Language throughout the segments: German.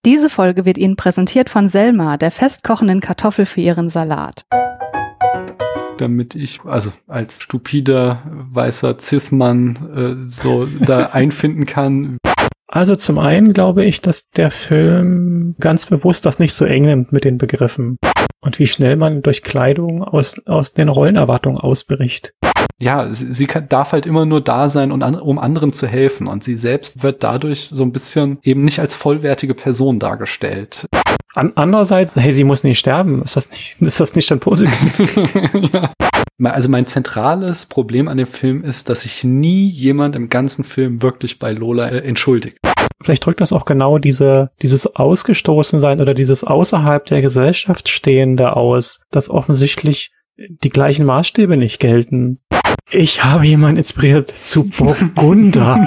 Diese Folge wird Ihnen präsentiert von Selma, der festkochenden Kartoffel für Ihren Salat. Damit ich, also als stupider, weißer Cis-Mann so da einfinden kann. Also zum einen glaube ich, dass der Film ganz bewusst das nicht so eng nimmt mit den Begriffen und wie schnell man durch Kleidung aus den Rollenerwartungen ausbricht. Ja, sie darf halt immer nur da sein, um anderen zu helfen. Und sie selbst wird dadurch so ein bisschen eben nicht als vollwertige Person dargestellt. Andererseits, hey, sie muss nicht sterben. Ist das nicht schon positiv? Ja. Also mein zentrales Problem an dem Film ist, dass sich nie jemand im ganzen Film wirklich bei Lola entschuldigt. Vielleicht drückt das auch genau dieses Ausgestoßensein oder dieses außerhalb der Gesellschaft Stehende aus, dass offensichtlich die gleichen Maßstäbe nicht gelten. Ich habe jemanden inspiriert zu Burgunder.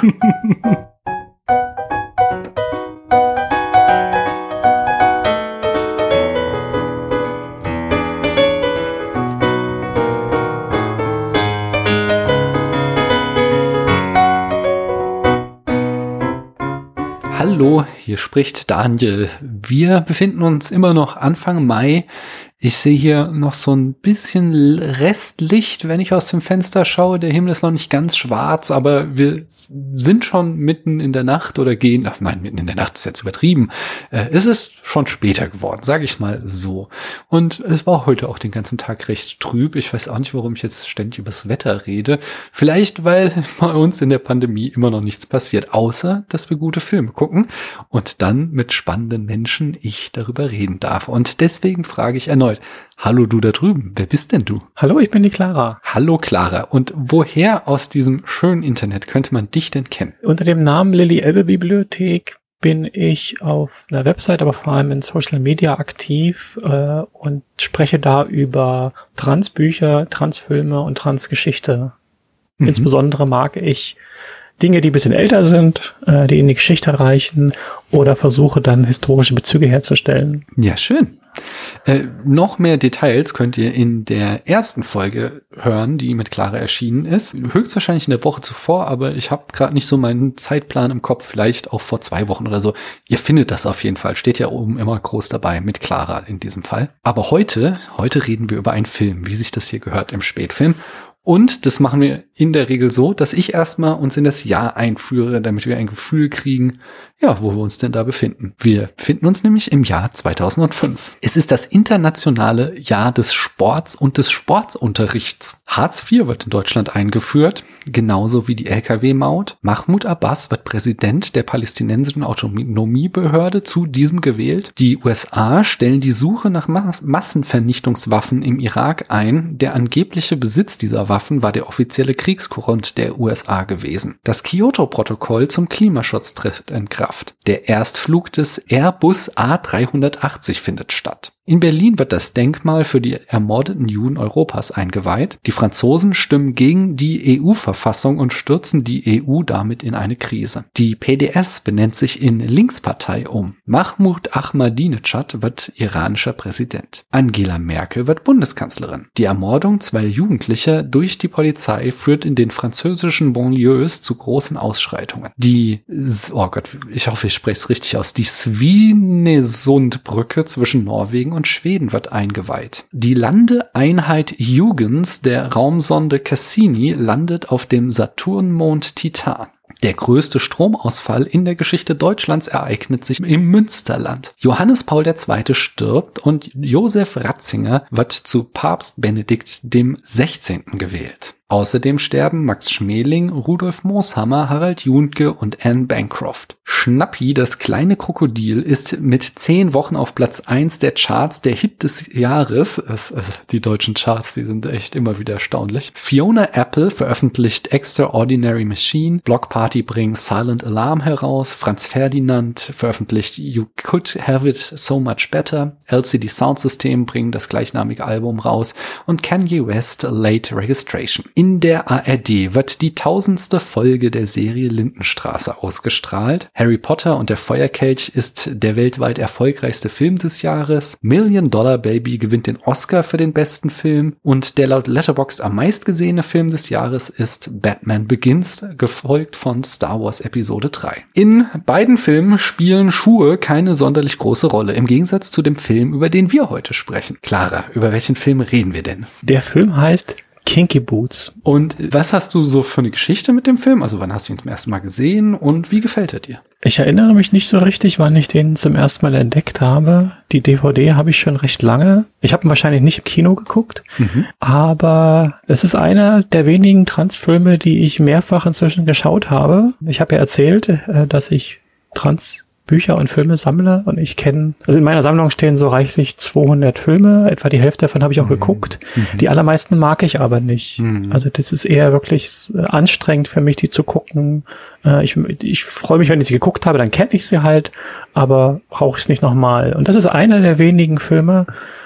Hallo, hier spricht Daniel. Wir befinden uns immer noch Anfang Mai. Ich sehe hier noch so ein bisschen Restlicht, wenn ich aus dem Fenster schaue. Der Himmel ist noch nicht ganz schwarz, aber wir sind schon mitten in der Nacht oder mitten in der Nacht ist jetzt übertrieben. Es ist schon später geworden, sage ich mal so. Und es war heute auch den ganzen Tag recht trüb. Ich weiß auch nicht, warum ich jetzt ständig übers Wetter rede. Vielleicht, weil bei uns in der Pandemie immer noch nichts passiert, außer, dass wir gute Filme gucken und dann mit spannenden Menschen ich darüber reden darf. Und deswegen frage ich erneut, hallo du da drüben, wer bist denn du? Hallo, ich bin die Clara. Hallo Clara. Und woher aus diesem schönen Internet könnte man dich denn kennen? Unter dem Namen Lilly Elbe Bibliothek bin ich auf einer Website, aber vor allem in Social Media aktiv und spreche da über Transbücher, Transfilme und Transgeschichte. Insbesondere mag ich Dinge, die ein bisschen älter sind, die in die Geschichte reichen oder versuche dann historische Bezüge herzustellen. Ja, schön. Noch mehr Details könnt ihr in der ersten Folge hören, die mit Clara erschienen ist. Höchstwahrscheinlich in der Woche zuvor, aber ich habe gerade nicht so meinen Zeitplan im Kopf, vielleicht auch vor 2 Wochen oder so. Ihr findet das auf jeden Fall, steht ja oben immer groß dabei, mit Clara in diesem Fall. Aber heute reden wir über einen Film, wie sich das hier gehört im Spätfilm. Und das machen wir in der Regel so, dass ich erstmal uns in das Jahr einführe, damit wir ein Gefühl kriegen, ja, wo wir uns denn da befinden. Wir befinden uns nämlich im Jahr 2005. Es ist das internationale Jahr des Sports und des Sportsunterrichts. Hartz IV wird in Deutschland eingeführt, genauso wie die Lkw-Maut. Mahmoud Abbas wird Präsident der palästinensischen Autonomiebehörde, zu diesem gewählt. Die USA stellen die Suche nach Massenvernichtungswaffen im Irak ein. Der angebliche Besitz dieser Waffen war der offizielle Kriegsgrund der USA gewesen. Das Kyoto-Protokoll zum Klimaschutz tritt in Kraft. Der Erstflug des Airbus A380 findet statt. In Berlin wird das Denkmal für die ermordeten Juden Europas eingeweiht. Die Franzosen stimmen gegen die EU-Verfassung und stürzen die EU damit in eine Krise. Die PDS benennt sich in Linkspartei um. Mahmoud Ahmadinejad wird iranischer Präsident. Angela Merkel wird Bundeskanzlerin. Die Ermordung 2 Jugendlicher durch die Polizei führt in den französischen Banlieues zu großen Ausschreitungen. Ich hoffe, ich spreche es richtig aus. Die Svinesundbrücke zwischen Norwegen und Schweden wird eingeweiht. Die Landeeinheit Huygens der Raumsonde Cassini landet auf dem Saturnmond Titan. Der größte Stromausfall in der Geschichte Deutschlands ereignet sich im Münsterland. Johannes Paul II. Stirbt und Josef Ratzinger wird zu Papst Benedikt dem 16. gewählt. Außerdem sterben Max Schmeling, Rudolf Mooshammer, Harald Juhnke und Anne Bancroft. Schnappi, das kleine Krokodil, ist mit 10 Wochen auf Platz 1 der Charts der Hit des Jahres. Also die deutschen Charts, die sind echt immer wieder erstaunlich. Fiona Apple veröffentlicht Extraordinary Machine. Block Party bringt Silent Alarm heraus. Franz Ferdinand veröffentlicht You Could Have It So Much Better. LCD Soundsystem bringen das gleichnamige Album raus. Und Kanye West Late Registration. In der ARD wird die 1000. Folge der Serie Lindenstraße ausgestrahlt. Harry Potter und der Feuerkelch ist der weltweit erfolgreichste Film des Jahres. Million Dollar Baby gewinnt den Oscar für den besten Film. Und der laut Letterboxd am meistgesehene Film des Jahres ist Batman Begins, gefolgt von Star Wars Episode 3. In beiden Filmen spielen Schuhe keine sonderlich große Rolle, im Gegensatz zu dem Film, über den wir heute sprechen. Clara, über welchen Film reden wir denn? Der Film heißt Kinky Boots. Und was hast du so für eine Geschichte mit dem Film? Also wann hast du ihn zum ersten Mal gesehen und wie gefällt er dir? Ich erinnere mich nicht so richtig, wann ich den zum ersten Mal entdeckt habe. Die DVD habe ich schon recht lange. Ich habe ihn wahrscheinlich nicht im Kino geguckt, aber es ist einer der wenigen Transfilme, die ich mehrfach inzwischen geschaut habe. Ich habe ja erzählt, dass ich Transbücher und Filme sammle und ich kenne, also in meiner Sammlung stehen so reichlich 200 Filme, etwa die Hälfte davon habe ich auch geguckt. Die allermeisten mag ich aber nicht. Also das ist eher wirklich anstrengend für mich, die zu gucken. Ich freue mich, wenn ich sie geguckt habe, dann kenne ich sie halt, aber brauche ich es nicht nochmal. Und das ist einer der wenigen Filme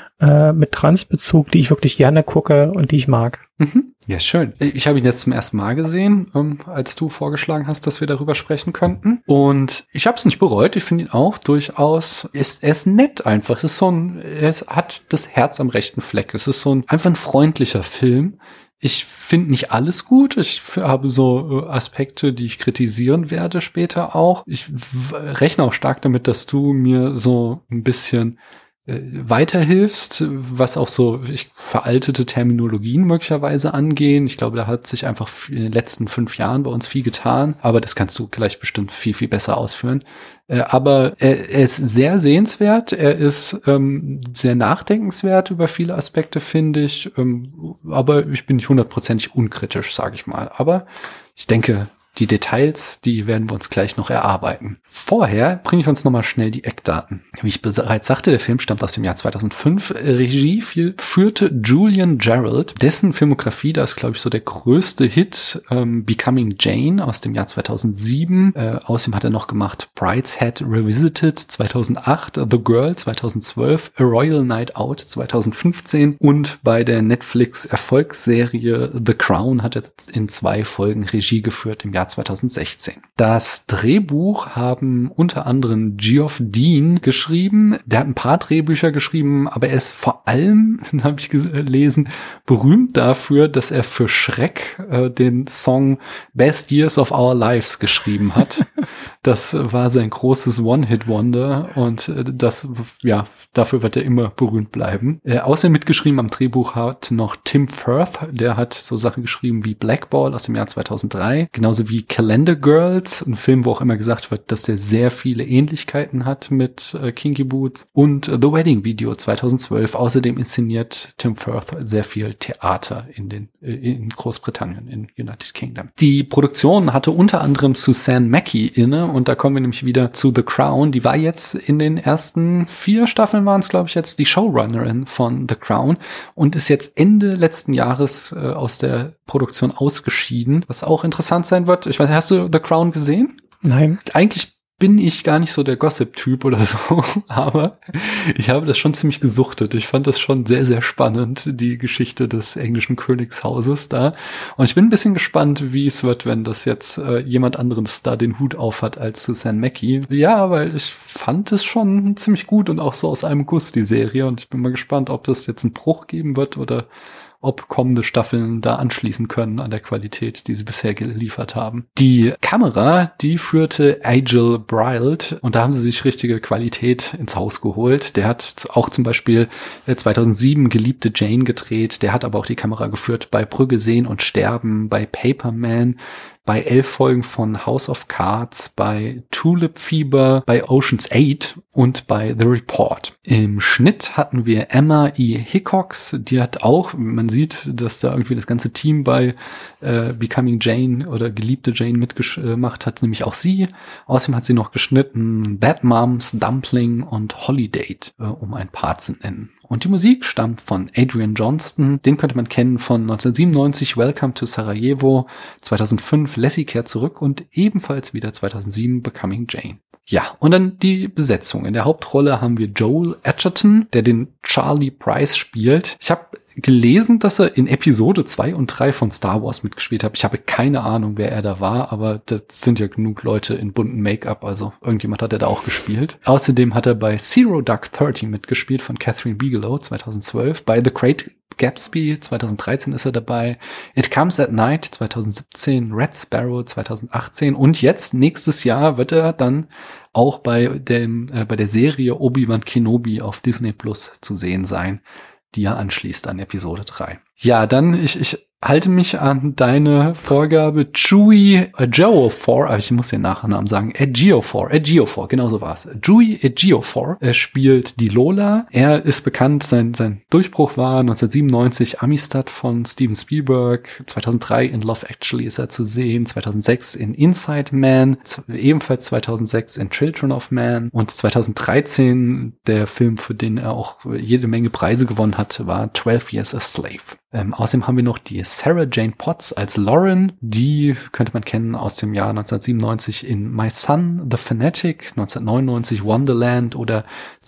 mit Transbezug, die ich wirklich gerne gucke und die ich mag. Ja, schön. Ich habe ihn jetzt zum ersten Mal gesehen, als du vorgeschlagen hast, dass wir darüber sprechen könnten. Und ich habe es nicht bereut. Ich finde ihn auch durchaus, er ist nett einfach. Es hat das Herz am rechten Fleck. Es ist einfach ein freundlicher Film. Ich finde nicht alles gut. Ich habe so Aspekte, die ich kritisieren werde später auch. Ich rechne auch stark damit, dass du mir so ein bisschen weiterhilfst, was auch so veraltete Terminologien möglicherweise angehen. Ich glaube, da hat sich einfach in den letzten 5 Jahren bei uns viel getan, aber das kannst du gleich bestimmt viel, viel besser ausführen. Aber er ist sehr sehenswert, er ist sehr nachdenkenswert über viele Aspekte, finde ich, aber ich bin nicht 100% unkritisch, sage ich mal. Aber ich denke, die Details, die werden wir uns gleich noch erarbeiten. Vorher bringe ich uns nochmal schnell die Eckdaten. Wie ich bereits sagte, der Film stammt aus dem Jahr 2005. Regie führte Julian Gerald. Dessen Filmografie, da ist, glaube ich, so der größte Hit, Becoming Jane aus dem Jahr 2007. Außerdem hat er noch gemacht Brideshead Revisited 2008, The Girl 2012, A Royal Night Out 2015 und bei der Netflix-Erfolgsserie The Crown hat er in 2 Folgen Regie geführt im Jahr 2016. Das Drehbuch haben unter anderem Geoff Dean geschrieben. Der hat ein paar Drehbücher geschrieben, aber er ist vor allem, habe ich gelesen, berühmt dafür, dass er für Shrek den Song Best Years of Our Lives geschrieben hat. Das war sein großes One-Hit-Wonder und dafür wird er immer berühmt bleiben. Außerdem mitgeschrieben am Drehbuch hat noch Tim Firth, der hat so Sachen geschrieben wie Blackball aus dem Jahr 2003, genauso wie Calendar Girls, ein Film, wo auch immer gesagt wird, dass der sehr viele Ähnlichkeiten hat mit Kinky Boots, und The Wedding Video 2012. Außerdem inszeniert Tim Firth sehr viel Theater in Großbritannien, in United Kingdom. Die Produktion hatte unter anderem Suzanne Mackie inne, und da kommen wir nämlich wieder zu The Crown. Die war jetzt in den ersten 4 Staffeln, waren es, glaube ich, jetzt die Showrunnerin von The Crown und ist jetzt Ende letzten Jahres aus der Produktion ausgeschieden, was auch interessant sein wird. Ich weiß nicht, hast du The Crown gesehen? Nein. Eigentlich bin ich gar nicht so der Gossip-Typ oder so, aber ich habe das schon ziemlich gesuchtet. Ich fand das schon sehr, sehr spannend, die Geschichte des englischen Königshauses da. Und ich bin ein bisschen gespannt, wie es wird, wenn das jetzt jemand anderes da den Hut auf hat als Suzanne Mackie. Ja, weil ich fand es schon ziemlich gut und auch so aus einem Guss, die Serie. Und ich bin mal gespannt, ob das jetzt einen Bruch geben wird oder ob kommende Staffeln da anschließen können an der Qualität, die sie bisher geliefert haben. Die Kamera, die führte Agil Brild, und da haben sie sich richtige Qualität ins Haus geholt. Der hat auch zum Beispiel 2007 Geliebte Jane gedreht, der hat aber auch die Kamera geführt bei Brügge sehen und sterben, bei Paperman, bei 11 Folgen von House of Cards, bei Tulip Fever, bei Ocean's 8 und bei The Report. Im Schnitt hatten wir Emma E. Hickox, die hat auch, man sieht, dass da irgendwie das ganze Team bei Becoming Jane oder Geliebte Jane mitgemacht hat, nämlich auch sie. Außerdem hat sie noch geschnitten Bad Moms, Dumpling und Holiday, um ein paar zu nennen. Und die Musik stammt von Adrian Johnston, den könnte man kennen von 1997 Welcome to Sarajevo, 2005 Lassie kehrt zurück und ebenfalls wieder 2007 Becoming Jane. Ja, und dann die Besetzung. In der Hauptrolle haben wir Joel Edgerton, der den Charlie Price spielt. Ich habe gelesen, dass er in Episode 2 und 3 von Star Wars mitgespielt hat. Ich habe keine Ahnung, wer er da war, aber das sind ja genug Leute in bunten Make-up, also irgendjemand hat er da auch gespielt. Außerdem hat er bei Zero Dark 30 mitgespielt von Catherine Bigelow 2012, bei The Great Gatsby 2013 ist er dabei, It Comes at Night 2017, Red Sparrow 2018 und jetzt nächstes Jahr wird er dann auch bei der Serie Obi-Wan Kenobi auf Disney Plus zu sehen sein, die ja anschließt an Episode 3. Ja, dann ich halte mich an deine Vorgabe. Chewie Ejiofor, ich muss den Nachnamen sagen, Ejiofor, genau so war's. Chewie Ejiofor spielt die Lola. Er ist bekannt, sein Durchbruch war 1997 Amistad von Steven Spielberg, 2003 in Love Actually ist er zu sehen, 2006 in Inside Man, ebenfalls 2006 in Children of Man und 2013 der Film, für den er auch jede Menge Preise gewonnen hat, war 12 Years a Slave. Außerdem haben wir noch die Sarah Jane Potts als Lauren. Die könnte man kennen aus dem Jahr 1997 in My Son, The Fanatic, 1999 Wonderland oder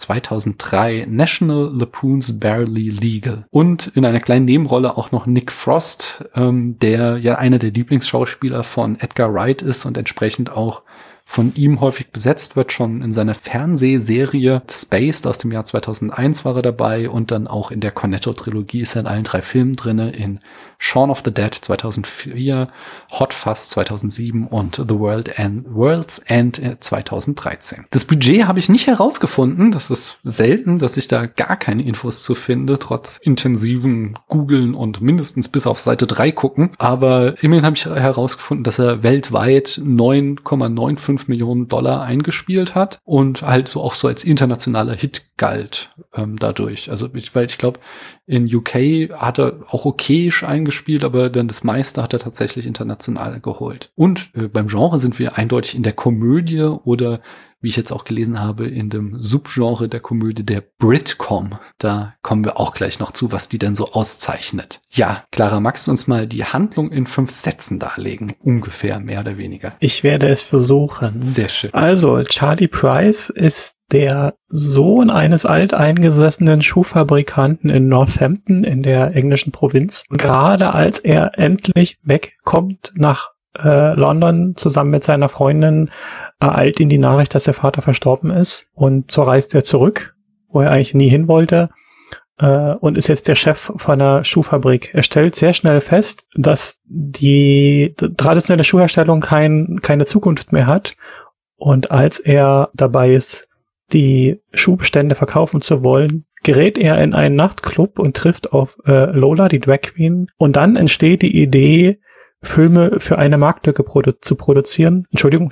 2003 National Lampoon's Barely Legal. Und in einer kleinen Nebenrolle auch noch Nick Frost, der ja einer der Lieblingsschauspieler von Edgar Wright ist und entsprechend auch von ihm häufig besetzt wird. Schon in seiner Fernsehserie Spaced aus dem Jahr 2001 war er dabei und dann auch in der Cornetto-Trilogie ist er in allen 3 Filmen drinne, in Shaun of the Dead 2004, Hot Fuzz 2007 und The World's End 2013. Das Budget habe ich nicht herausgefunden. Das ist selten, dass ich da gar keine Infos zu finde, trotz intensiven Googlen und mindestens bis auf Seite 3 gucken. Aber immerhin habe ich herausgefunden, dass er weltweit 9,95 Millionen $9,95 eingespielt hat und halt so auch so als internationaler Hit galt dadurch. Also weil ich glaube, in UK hat er auch okayisch eingespielt, aber dann das meiste hat er tatsächlich international geholt. Und beim Genre sind wir eindeutig in der Komödie oder, wie ich jetzt auch gelesen habe, in dem Subgenre der Komödie der Britcom. Da kommen wir auch gleich noch zu, was die denn so auszeichnet. Ja, Clara, magst du uns mal die Handlung in 5 Sätzen darlegen? Ungefähr, mehr oder weniger. Ich werde es versuchen. Sehr schön. Also, Charlie Price ist der Sohn eines alteingesessenen Schuhfabrikanten in Northampton in der englischen Provinz. Gerade als er endlich wegkommt nach London zusammen mit seiner Freundin, ereilt ihn die Nachricht, dass der Vater verstorben ist. Und so reist er zurück, wo er eigentlich nie hin wollte, und ist jetzt der Chef von einer Schuhfabrik. Er stellt sehr schnell fest, dass die traditionelle Schuhherstellung keine Zukunft mehr hat. Und als er dabei ist, die Schuhbestände verkaufen zu wollen, gerät er in einen Nachtclub und trifft auf Lola, die Drag Queen. Und dann entsteht die Idee, Schuhe für eine Marktlücke zu produzieren,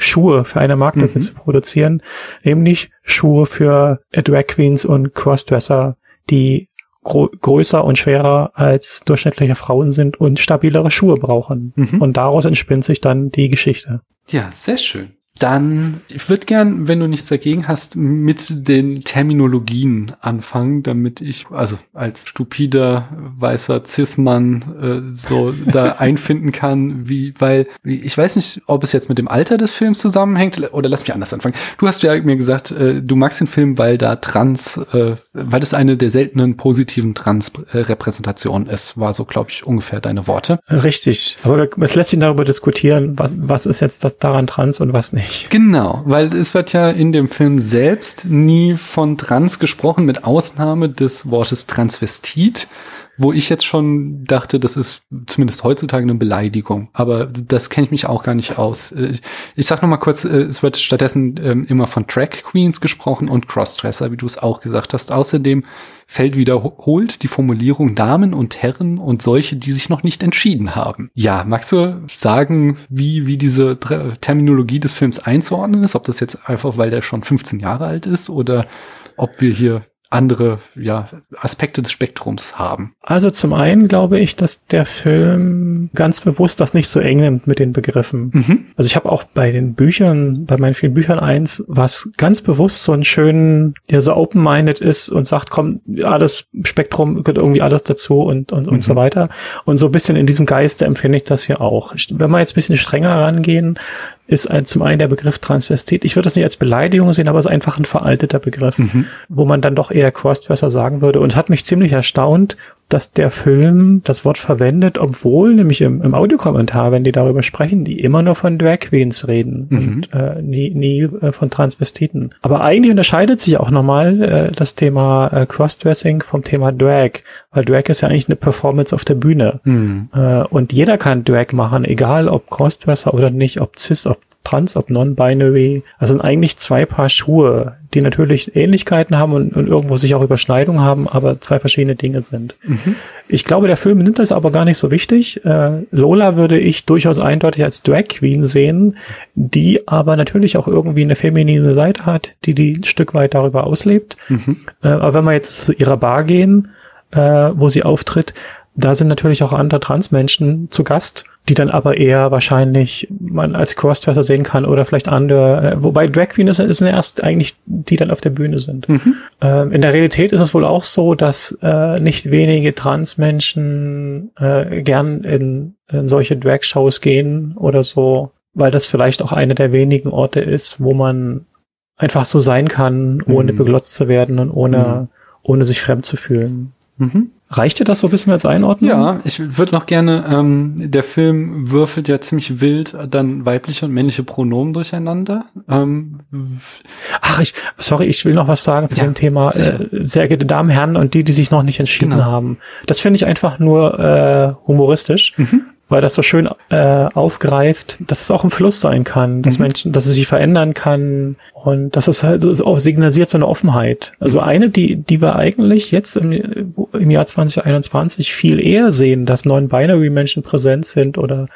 nämlich Schuhe für Drag Queens und Crossdresser, die größer und schwerer als durchschnittliche Frauen sind und stabilere Schuhe brauchen. Und daraus entspinnt sich dann die Geschichte. Ja, sehr schön. Dann, ich würde gern, wenn du nichts dagegen hast, mit den Terminologien anfangen, damit ich, also als stupider, weißer Cis-Mann so da einfinden kann, weil ich weiß nicht, ob es jetzt mit dem Alter des Films zusammenhängt, oder lass mich anders anfangen. Du hast ja mir gesagt, du magst den Film, weil da weil das eine der seltenen positiven Trans-Repräsentationen ist, war so, glaube ich, ungefähr deine Worte. Richtig, aber es lässt sich darüber diskutieren, was ist jetzt das daran trans und was nicht. Genau, weil es wird ja in dem Film selbst nie von trans gesprochen, mit Ausnahme des Wortes Transvestit, wo ich jetzt schon dachte, das ist zumindest heutzutage eine Beleidigung. Aber das kenne ich mich auch gar nicht aus. Ich sag noch mal kurz, es wird stattdessen immer von Drag Queens gesprochen und Crossdresser, wie du es auch gesagt hast. Außerdem fällt wiederholt die Formulierung Damen und Herren und solche, die sich noch nicht entschieden haben. Ja, magst du sagen, wie diese Terminologie des Films einzuordnen ist? Ob das jetzt einfach, weil der schon 15 Jahre alt ist oder ob wir hier andere Aspekte des Spektrums haben. Also zum einen glaube ich, dass der Film ganz bewusst das nicht so eng nimmt mit den Begriffen. Also ich habe auch bei meinen vielen Büchern eins, was ganz bewusst so einen schönen, der so open-minded ist und sagt, komm, alles Spektrum gehört irgendwie alles dazu und so weiter. Und so ein bisschen in diesem Geiste empfinde ich das hier auch. Wenn wir jetzt ein bisschen strenger rangehen, ist zum einen der Begriff Transvestit. Ich würde das nicht als Beleidigung sehen, aber es ist einfach ein veralteter Begriff, wo man dann doch eher Crossdresser sagen würde. Und es hat mich ziemlich erstaunt, dass der Film das Wort verwendet, obwohl nämlich im Audiokommentar, wenn die darüber sprechen, die immer nur von Drag Queens reden und nie von Transvestiten. Aber eigentlich unterscheidet sich auch nochmal das Thema Crossdressing vom Thema Drag, weil Drag ist ja eigentlich eine Performance auf der Bühne. Und jeder kann Drag machen, egal ob Crossdresser oder nicht, ob cis, ob trans, ob non-binary. Das sind eigentlich zwei Paar Schuhe, die natürlich Ähnlichkeiten haben und irgendwo sich auch Überschneidungen haben, aber zwei verschiedene Dinge sind. Ich glaube, der Film nimmt das aber gar nicht so wichtig. Lola würde ich durchaus eindeutig als Drag Queen sehen, die aber natürlich auch irgendwie eine feminine Seite hat, die ein Stück weit darüber auslebt. Aber wenn wir jetzt zu ihrer Bar gehen, wo sie auftritt, da sind natürlich auch andere Transmenschen zu Gast, die dann aber eher wahrscheinlich man als Crossdresser sehen kann oder vielleicht andere, wobei Drag Queen ist erst eigentlich, die dann auf der Bühne sind. In der Realität ist es wohl auch so, dass nicht wenige Transmenschen gern in solche Drag-Shows gehen oder so, weil das vielleicht auch eine der wenigen Orte ist, wo man einfach so sein kann, ohne beglotzt zu werden und ohne sich fremd zu fühlen. Reicht dir das so ein bisschen als Einordnung? Ja, ich würde noch gerne, der Film würfelt ja ziemlich wild dann weibliche und männliche Pronomen durcheinander. Ich will noch was sagen zu dem Thema. Sehr geehrte Damen, Herren und die sich noch nicht entschieden haben. Das finde ich einfach nur humoristisch. Weil das so schön aufgreift, dass es auch im Fluss sein kann, dass Menschen, dass es sich verändern kann und dass es halt auch signalisiert so eine Offenheit. Also eine, die wir eigentlich jetzt im Jahr 2021 viel eher sehen, dass non-binary Menschen präsent sind oder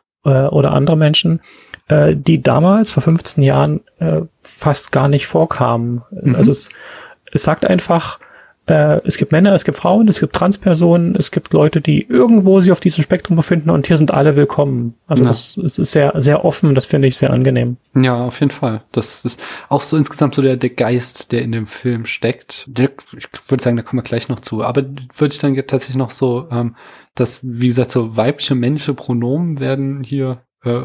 andere Menschen, die damals vor 15 Jahren fast gar nicht vorkamen. Also es sagt einfach, es gibt Männer, es gibt Frauen, es gibt Transpersonen, es gibt Leute, die irgendwo sich auf diesem Spektrum befinden und hier sind alle willkommen. Also es ist sehr, sehr offen, das finde ich sehr angenehm. Ja, auf jeden Fall. Das ist auch so insgesamt so der Geist, der in dem Film steckt. Ich würde sagen, da kommen wir gleich noch zu. Aber würde ich dann tatsächlich noch so, dass, wie gesagt, so weibliche und männliche Pronomen werden hier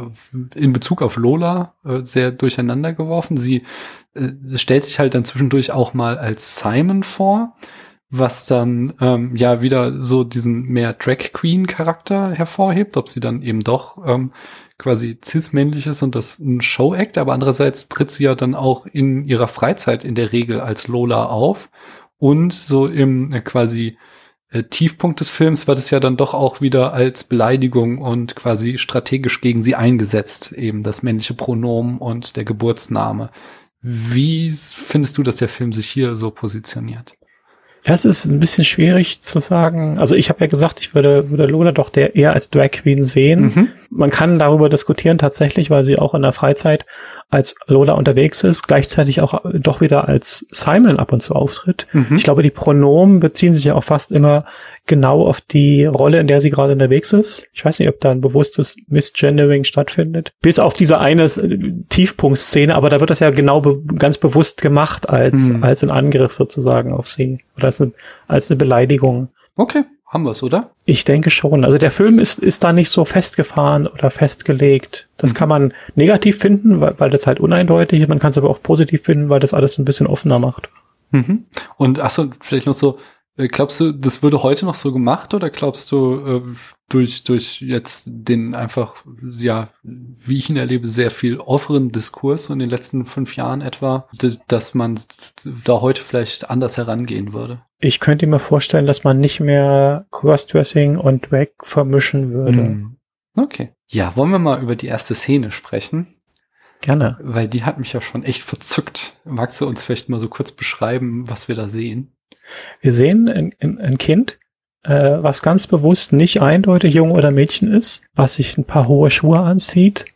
in Bezug auf Lola sehr durcheinander geworfen. Sie stellt sich halt dann zwischendurch auch mal als Simon vor, was dann wieder so diesen mehr Drag Queen Charakter hervorhebt, ob sie dann eben doch quasi cis-männlich ist und das ein Show-Act, aber andererseits tritt sie ja dann auch in ihrer Freizeit in der Regel als Lola auf und so im quasi Tiefpunkt des Films wird es ja dann doch auch wieder als Beleidigung und quasi strategisch gegen sie eingesetzt, eben das männliche Pronomen und der Geburtsname. Wie findest du, dass der Film sich hier so positioniert? Ja, es ist ein bisschen schwierig zu sagen. Also ich habe ja gesagt, ich würde Lola doch eher als Drag Queen sehen. Man kann darüber diskutieren tatsächlich, weil sie auch in der Freizeit als Lola unterwegs ist, gleichzeitig auch doch wieder als Simon ab und zu auftritt. Ich glaube, die Pronomen beziehen sich ja auch fast immer genau auf die Rolle, in der sie gerade unterwegs ist. Ich weiß nicht, ob da ein bewusstes Misgendering stattfindet. Bis auf diese eine Tiefpunktszene, aber da wird das ja genau ganz bewusst gemacht als ein Angriff sozusagen auf sie. Oder als eine Beleidigung. Okay, haben wir's, oder? Ich denke schon. Also der Film ist da nicht so festgefahren oder festgelegt. Das kann man negativ finden, weil das halt uneindeutig ist. Man kann es aber auch positiv finden, weil das alles ein bisschen offener macht. Und vielleicht noch so, glaubst du, das würde heute noch so gemacht oder glaubst du, durch jetzt den einfach, ja, wie ich ihn erlebe, sehr viel offenen Diskurs in den letzten 5 Jahren etwa, dass man da heute vielleicht anders herangehen würde? Ich könnte mir vorstellen, dass man nicht mehr Crossdressing und Drag vermischen würde. Okay. Ja, wollen wir mal über die erste Szene sprechen? Gerne. Weil die hat mich ja schon echt verzückt. Magst du uns vielleicht mal so kurz beschreiben, was wir da sehen? Wir sehen ein Kind, was ganz bewusst nicht eindeutig Junge oder Mädchen ist, was sich ein paar hohe Schuhe anzieht.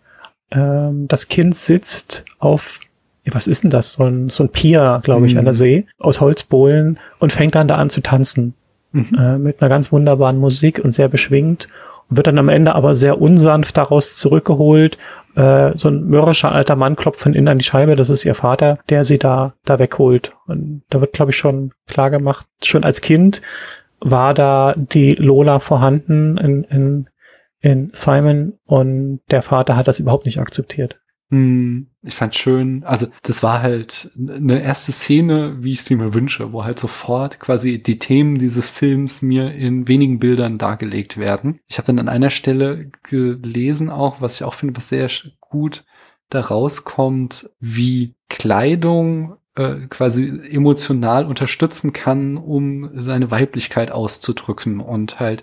Das Kind sitzt auf, was ist denn das? So ein Pier, glaube ich, an der See, aus Holzbohlen und fängt dann da an zu tanzen. Mit einer ganz wunderbaren Musik und sehr beschwingt und wird dann am Ende aber sehr unsanft daraus zurückgeholt. So ein mürrischer alter Mann klopft von innen an die Scheibe, das ist ihr Vater, der sie da wegholt. Und da wird, glaube ich, schon klar gemacht, schon als Kind war da die Lola vorhanden in Simon und der Vater hat das überhaupt nicht akzeptiert. Ich fand schön, also das war halt eine erste Szene, wie ich sie mir wünsche, wo halt sofort quasi die Themen dieses Films mir in wenigen Bildern dargelegt werden. Ich habe dann an einer Stelle gelesen auch, was ich auch finde, was sehr gut da rauskommt, wie Kleidung quasi emotional unterstützen kann, um seine Weiblichkeit auszudrücken und halt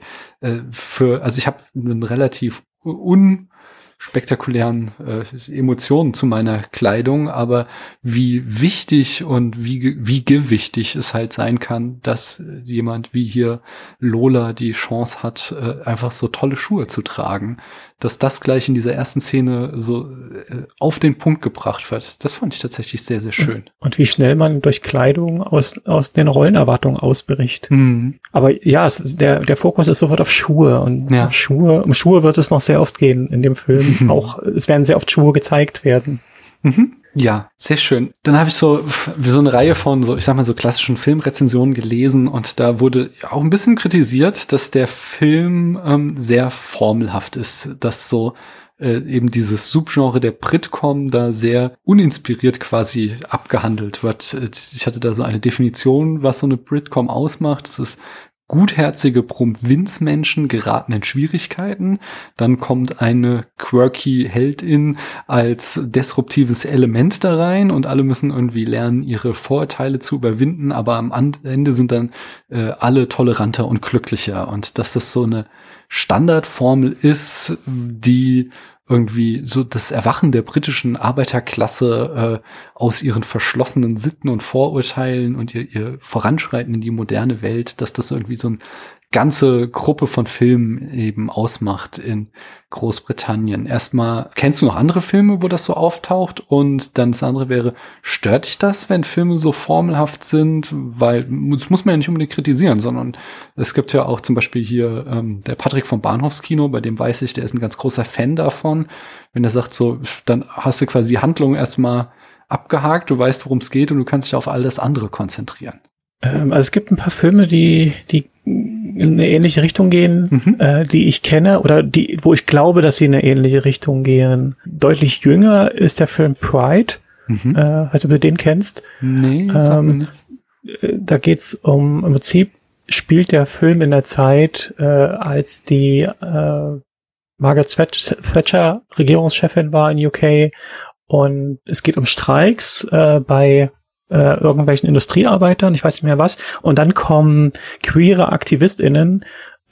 also ich habe einen relativ spektakulären Emotionen zu meiner Kleidung, aber wie wichtig und wie gewichtig es halt sein kann, dass jemand wie hier Lola die Chance hat, einfach so tolle Schuhe zu tragen, dass das gleich in dieser ersten Szene so auf den Punkt gebracht wird. Das fand ich tatsächlich sehr, sehr schön. Und wie schnell man durch Kleidung aus den Rollenerwartungen ausbricht. Aber ja, der Fokus ist sofort auf Schuhe und ja. Um Schuhe wird es noch sehr oft gehen in dem Film. Auch es werden sehr oft Schuhe gezeigt werden. Ja, sehr schön. Dann habe ich so eine Reihe von so, ich sag mal so klassischen Filmrezensionen gelesen und da wurde auch ein bisschen kritisiert, dass der Film sehr formelhaft ist, dass so eben dieses Subgenre der Britcom da sehr uninspiriert quasi abgehandelt wird. Ich hatte da so eine Definition, was so eine Britcom ausmacht. Das ist gutherzige Provinzmenschen geraten in Schwierigkeiten, dann kommt eine quirky Heldin als disruptives Element da rein und alle müssen irgendwie lernen, ihre Vorurteile zu überwinden, aber am Ende sind dann alle toleranter und glücklicher und dass das so eine Standardformel ist, die irgendwie so das Erwachen der britischen Arbeiterklasse aus ihren verschlossenen Sitten und Vorurteilen und ihr Voranschreiten in die moderne Welt, dass das irgendwie so eine ganze Gruppe von Filmen eben ausmacht in Großbritannien. Erstmal, kennst du noch andere Filme, wo das so auftaucht? Und dann das andere wäre, stört dich das, wenn Filme so formelhaft sind? Weil, das muss man ja nicht unbedingt kritisieren, sondern es gibt ja auch zum Beispiel hier der Patrick vom Bahnhofskino, bei dem weiß ich, der ist ein ganz großer Fan davon. Wenn er sagt so, dann hast du quasi die Handlung erstmal abgehakt, du weißt, worum es geht und du kannst dich auf all das andere konzentrieren. Also es gibt ein paar Filme, die in eine ähnliche Richtung gehen, die ich kenne oder wo ich glaube, dass sie in eine ähnliche Richtung gehen. Deutlich jünger ist der Film Pride. Weißt du, ob du den kennst? Nee, sag mir nichts. Da geht's im Prinzip spielt der Film in der Zeit, als die Margaret Thatcher Regierungschefin war in UK und es geht um Streiks bei irgendwelchen Industriearbeitern, ich weiß nicht mehr was, und dann kommen queere AktivistInnen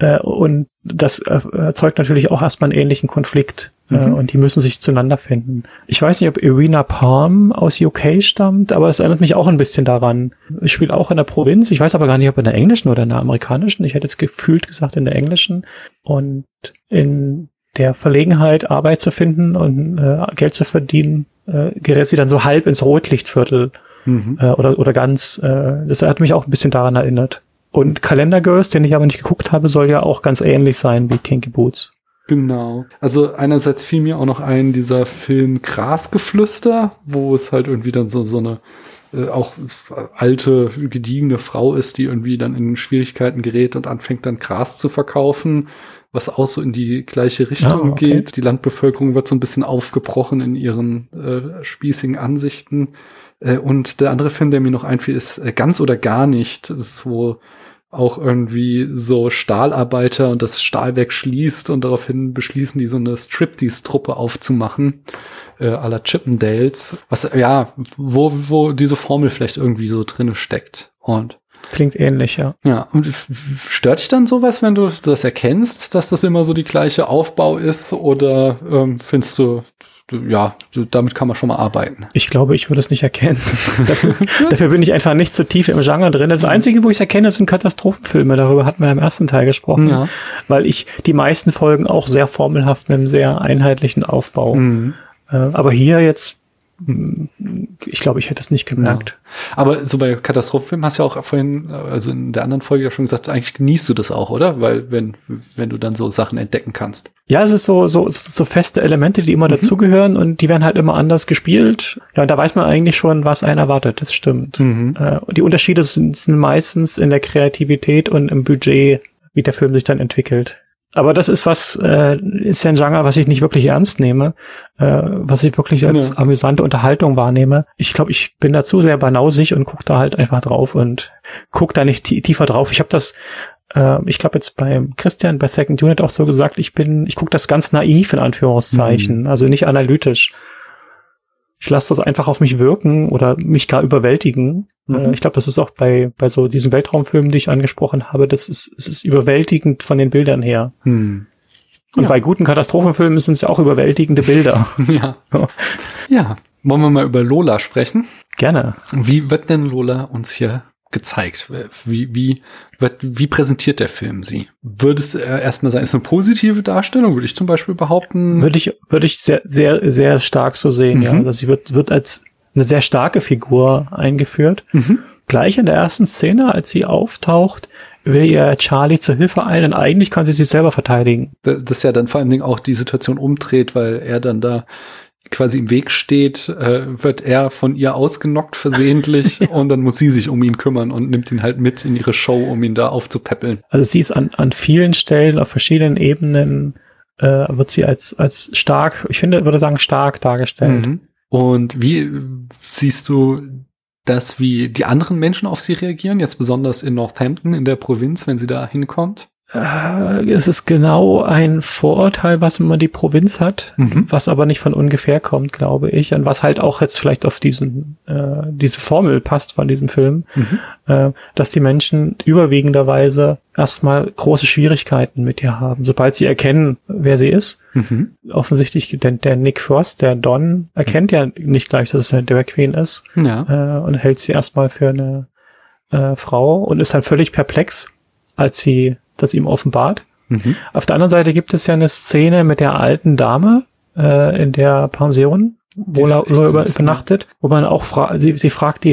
und das erzeugt natürlich auch erstmal einen ähnlichen Konflikt und die müssen sich zueinander finden. Ich weiß nicht, ob Irina Palm aus UK stammt, aber es erinnert mich auch ein bisschen daran. Ich spiele auch in der Provinz, ich weiß aber gar nicht, ob in der englischen oder in der amerikanischen, ich hätte jetzt gefühlt gesagt in der englischen und in der Verlegenheit, Arbeit zu finden und Geld zu verdienen, gerät sie dann so halb ins Rotlichtviertel. Oder ganz, das hat mich auch ein bisschen daran erinnert. Und Calendar Girls, den ich aber nicht geguckt habe, soll ja auch ganz ähnlich sein wie Kinky Boots. Genau. Also einerseits fiel mir auch noch ein, dieser Film Grasgeflüster, wo es halt irgendwie dann so eine auch alte, gediegene Frau ist, die irgendwie dann in Schwierigkeiten gerät und anfängt dann Gras zu verkaufen, was auch so in die gleiche Richtung geht. Die Landbevölkerung wird so ein bisschen aufgebrochen in ihren spießigen Ansichten. Und der andere Film, der mir noch einfiel, ist Ganz oder gar nicht. Das ist, wo auch irgendwie so Stahlarbeiter und das Stahlwerk schließt und daraufhin beschließen die so eine Striptease-Truppe aufzumachen, à la Chippendales. Was, ja, wo diese Formel vielleicht irgendwie so drinne steckt. Und klingt ähnlich, ja. Ja, und stört dich dann sowas, wenn du das erkennst, dass das immer so die gleiche Aufbau ist? Oder findest du, ja, damit kann man schon mal arbeiten? Ich glaube, ich würde es nicht erkennen. Dafür bin ich einfach nicht so tief im Genre drin. Das Einzige, wo ich es erkenne, sind Katastrophenfilme. Darüber hatten wir im ersten Teil gesprochen. Ja. Weil ich die meisten Folgen auch sehr formelhaft mit einem sehr einheitlichen Aufbau. Aber hier jetzt, ich glaube, ich hätte es nicht gemerkt. Ja. Aber so bei Katastrophenfilmen hast du ja auch vorhin, also in der anderen Folge ja schon gesagt, eigentlich genießt du das auch, oder? Weil wenn du dann so Sachen entdecken kannst. Ja, es ist so feste Elemente, die immer dazugehören und die werden halt immer anders gespielt. Ja, und da weiß man eigentlich schon, was einen erwartet. Das stimmt. Die Unterschiede sind meistens in der Kreativität und im Budget, wie der Film sich dann entwickelt. Aber das ist ist ja ein Genre, was ich nicht wirklich ernst nehme, was ich wirklich als amüsante Unterhaltung wahrnehme. Ich glaube, ich bin da zu sehr banausig und gucke da halt einfach drauf und gucke da nicht tiefer drauf. Ich habe das, ich glaube jetzt beim Christian bei Second Unit auch so gesagt, ich gucke das ganz naiv in Anführungszeichen, also nicht analytisch. Ich lasse das einfach auf mich wirken oder mich gar überwältigen. Ich glaube, das ist auch bei so diesen Weltraumfilmen, die ich angesprochen habe, es ist überwältigend von den Bildern her. Und bei guten Katastrophenfilmen sind es ja auch überwältigende Bilder. Ja. Wollen wir mal über Lola sprechen? Gerne. Wie wird denn Lola uns hier gezeigt? Wie präsentiert der Film sie? Würde es erstmal sagen, ist eine positive Darstellung, würde ich zum Beispiel behaupten? Würde ich sehr, sehr, sehr stark so sehen, ja. Also sie wird als eine sehr starke Figur eingeführt. Gleich in der ersten Szene, als sie auftaucht, will ihr Charlie zur Hilfe eilen und eigentlich kann sie sich selber verteidigen. Das ja dann vor allen Dingen auch die Situation umdreht, weil er dann da quasi im Weg steht, wird er von ihr ausgenockt versehentlich und dann muss sie sich um ihn kümmern und nimmt ihn halt mit in ihre Show, um ihn da aufzupäppeln. Also sie ist an vielen Stellen, auf verschiedenen Ebenen, wird sie als stark, würde sagen stark dargestellt. Und wie siehst du das, wie die anderen Menschen auf sie reagieren, jetzt besonders in Northampton, in der Provinz, wenn sie da hinkommt? Es ist genau ein Vorurteil, was immer die Provinz hat, was aber nicht von ungefähr kommt, glaube ich, und was halt auch jetzt vielleicht auf diese Formel passt von diesem Film, dass die Menschen überwiegenderweise erstmal große Schwierigkeiten mit ihr haben, sobald sie erkennen, wer sie ist. Offensichtlich, denn der Nick Frost, der Don, erkennt ja nicht gleich, dass es eine Drag Queen ist, und hält sie erstmal für eine Frau und ist halt völlig perplex, als sie das ihm offenbart. Auf der anderen Seite gibt es ja eine Szene mit der alten Dame in der Pension, wo er übernachtet, wo man auch sie fragt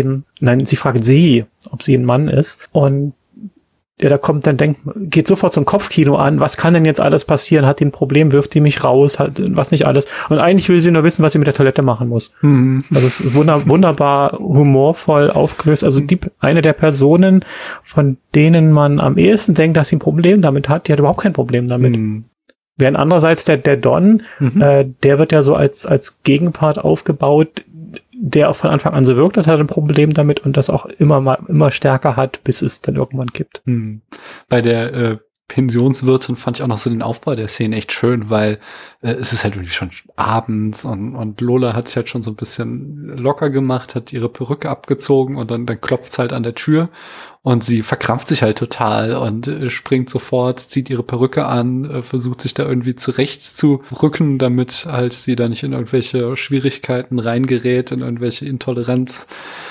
sie, ob sie ein Mann ist. Und da geht sofort zum Kopfkino an, was kann denn jetzt alles passieren? Hat die ein Problem, wirft die mich raus, was nicht alles. Und eigentlich will sie nur wissen, was sie mit der Toilette machen muss. Also es ist wunderbar humorvoll aufgelöst. Also eine der Personen, von denen man am ehesten denkt, dass sie ein Problem damit hat, die hat überhaupt kein Problem damit. Während andererseits der Don, der wird ja so als Gegenpart aufgebaut, der auch von Anfang an so wirkt, dass er ein Problem damit und das auch immer stärker hat, bis es dann irgendwann gibt. Bei der Pensionswirtin fand ich auch noch so den Aufbau der Szene echt schön, weil es ist halt irgendwie schon abends und Lola hat sich halt schon so ein bisschen locker gemacht, hat ihre Perücke abgezogen und dann klopft's halt an der Tür und sie verkrampft sich halt total und springt sofort, zieht ihre Perücke an, versucht sich da irgendwie zurecht zu rücken, damit halt sie da nicht in irgendwelche Schwierigkeiten reingerät, in irgendwelche Intoleranz,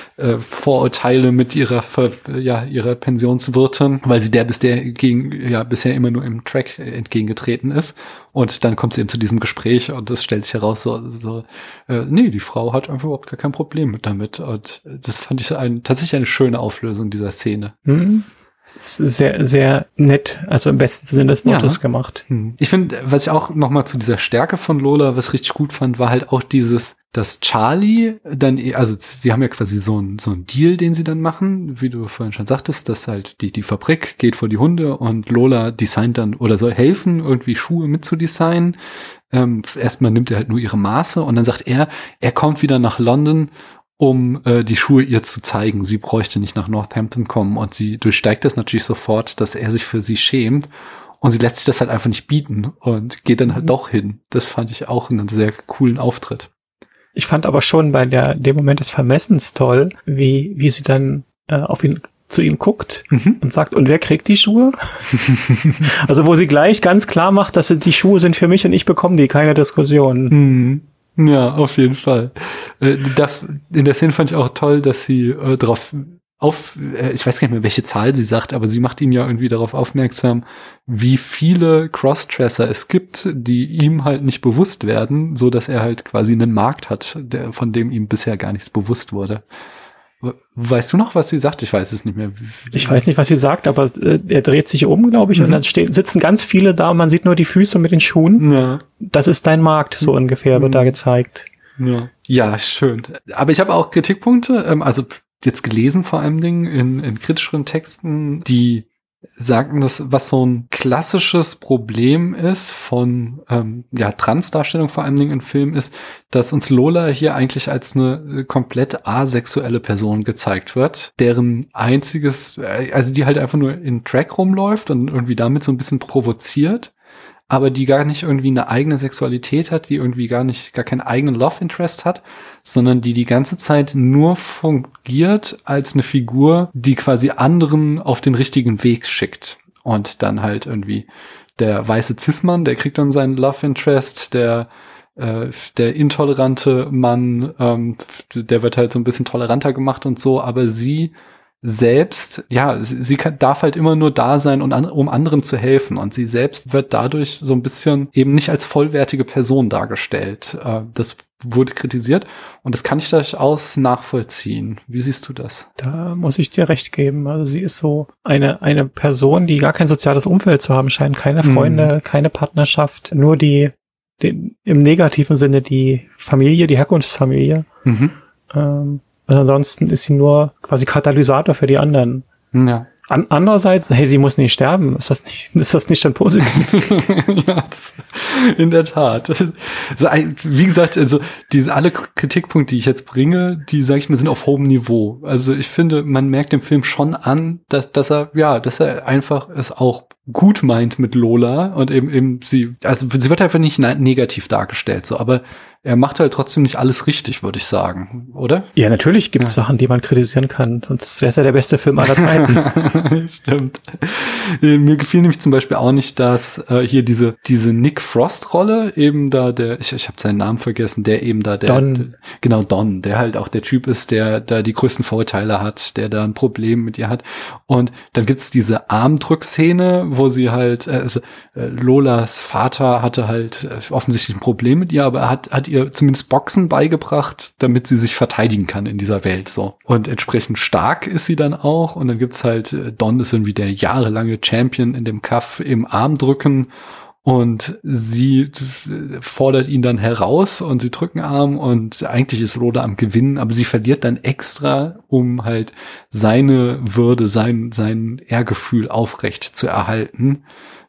Vorurteile mit ihrer Pensionswirtin, weil sie der bisher immer nur im Track entgegengetreten ist. Und dann kommt sie eben zu diesem Gespräch und es stellt sich heraus, nee, die Frau hat einfach überhaupt gar kein Problem damit. Und das fand ich tatsächlich eine schöne Auflösung dieser Szene. Sehr, sehr nett, also im besten Sinne des Wortes gemacht. Ich finde, was ich auch noch mal zu dieser Stärke von Lola, was richtig gut fand, war halt auch dass Charlie dann, also sie haben ja quasi so ein Deal, den sie dann machen, wie du vorhin schon sagtest, dass halt die Fabrik geht vor die Hunde und Lola designt dann oder soll helfen, irgendwie Schuhe mitzudesignen. Erstmal nimmt er halt nur ihre Maße und dann sagt er kommt wieder nach London, um die Schuhe ihr zu zeigen. Sie bräuchte nicht nach Northampton kommen und sie durchsteigt das natürlich sofort, dass er sich für sie schämt und sie lässt sich das halt einfach nicht bieten und geht dann halt doch hin. Das fand ich auch einen sehr coolen Auftritt. Ich fand aber schon bei dem Moment des Vermessens toll, wie sie dann zu ihm guckt und sagt, und wer kriegt die Schuhe? Also wo sie gleich ganz klar macht, dass die Schuhe sind für mich und ich bekomme die, keine Diskussion. Ja, auf jeden Fall. In der Szene fand ich auch toll, dass sie ich weiß gar nicht mehr, welche Zahl sie sagt, aber sie macht ihn ja irgendwie darauf aufmerksam, wie viele Crossdresser es gibt, die ihm halt nicht bewusst werden, so dass er halt quasi einen Markt hat, von dem ihm bisher gar nichts bewusst wurde. Weißt du noch, was sie sagt? Ich weiß es nicht mehr. Ich weiß nicht, was sie sagt, aber er dreht sich um, glaube ich, und dann sitzen ganz viele da und man sieht nur die Füße mit den Schuhen. Ja. Das ist dein Markt, so ungefähr, wird da gezeigt. Ja, schön. Aber ich habe auch Kritikpunkte, also jetzt gelesen vor allem in kritischeren Texten, die sagten, dass was so ein klassisches Problem ist von Transdarstellung vor allen Dingen in Filmen ist, dass uns Lola hier eigentlich als eine komplett asexuelle Person gezeigt wird, deren einziges, also die halt einfach nur in Drag rumläuft und irgendwie damit so ein bisschen provoziert, aber die gar nicht irgendwie eine eigene Sexualität hat, die irgendwie gar keinen eigenen Love Interest hat, sondern die ganze Zeit nur fungiert als eine Figur, die quasi anderen auf den richtigen Weg schickt. Und dann halt irgendwie der weiße Cis-Mann, der kriegt dann seinen Love Interest, der intolerante Mann, der wird halt so ein bisschen toleranter gemacht und so, aber sie selbst, darf halt immer nur da sein, um anderen zu helfen. Und sie selbst wird dadurch so ein bisschen eben nicht als vollwertige Person dargestellt. Das wurde kritisiert und das kann ich durchaus nachvollziehen. Wie siehst du das? Da muss ich dir recht geben. Also sie ist so eine Person, die gar kein soziales Umfeld zu haben scheint. Keine Freunde, keine Partnerschaft, nur im negativen Sinne die Familie, die Herkunftsfamilie. Und ansonsten ist sie nur quasi Katalysator für die anderen. Ja. Andererseits, hey, sie muss nicht sterben. Ist das nicht schon positiv? Ja, in der Tat. Wie gesagt, also alle Kritikpunkte, die ich jetzt bringe, die, sage ich mal, sind auf hohem Niveau. Also ich finde, man merkt dem Film schon an, dass er einfach es auch gut meint mit Lola und eben sie wird einfach nicht negativ dargestellt, so, aber er macht halt trotzdem nicht alles richtig, würde ich sagen, oder? Ja, natürlich gibt es Sachen, die man kritisieren kann, sonst wäre es ja der beste Film aller Zeiten. Stimmt. Mir gefiel nämlich zum Beispiel auch nicht, dass hier diese Nick Frost-Rolle eben da ich habe seinen Namen vergessen, der eben da Don. Genau, Don, der halt auch der Typ ist, der da die größten Vorurteile hat, der da ein Problem mit ihr hat. Und dann gibt's diese Armdrückszene, wo sie halt, Lolas Vater hatte halt offensichtlich ein Problem mit ihr, aber er hat ihr zumindest Boxen beigebracht, damit sie sich verteidigen kann in dieser Welt, so. Und entsprechend stark ist sie dann auch. Und dann gibt's halt, Don ist irgendwie der jahrelange Champion in dem Kampf im Armdrücken. Und sie fordert ihn dann heraus und sie drücken Arm und eigentlich ist Lola am Gewinnen, aber sie verliert dann extra, um halt seine Würde, sein Ehrgefühl aufrecht zu erhalten.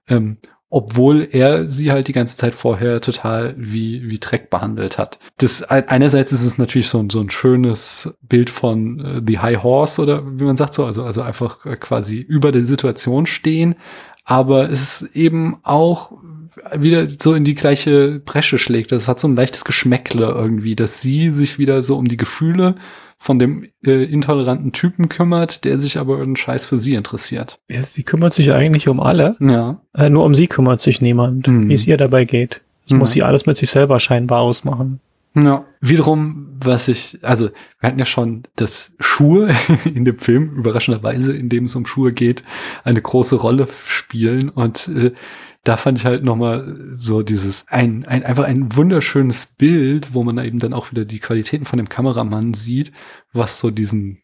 Obwohl er sie halt die ganze Zeit vorher total wie Dreck behandelt hat. Einerseits ist es natürlich so ein schönes Bild von The High Horse oder wie man sagt so, also einfach quasi über der Situation stehen, aber es ist eben auch wieder so in die gleiche Bresche schlägt. Das hat so ein leichtes Geschmäckle irgendwie, dass sie sich wieder so um die Gefühle von dem intoleranten Typen kümmert, der sich aber einen Scheiß für sie interessiert. Ja, sie kümmert sich eigentlich um alle. Ja. Nur um sie kümmert sich niemand, wie es ihr dabei geht. Das muss sie alles mit sich selber scheinbar ausmachen. Ja. Wiederum, wir hatten ja schon, dass Schuhe in dem Film, überraschenderweise, in dem es um Schuhe geht, eine große Rolle spielen und da fand ich halt nochmal so dieses, einfach ein wunderschönes Bild, wo man da eben dann auch wieder die Qualitäten von dem Kameramann sieht, was so diesen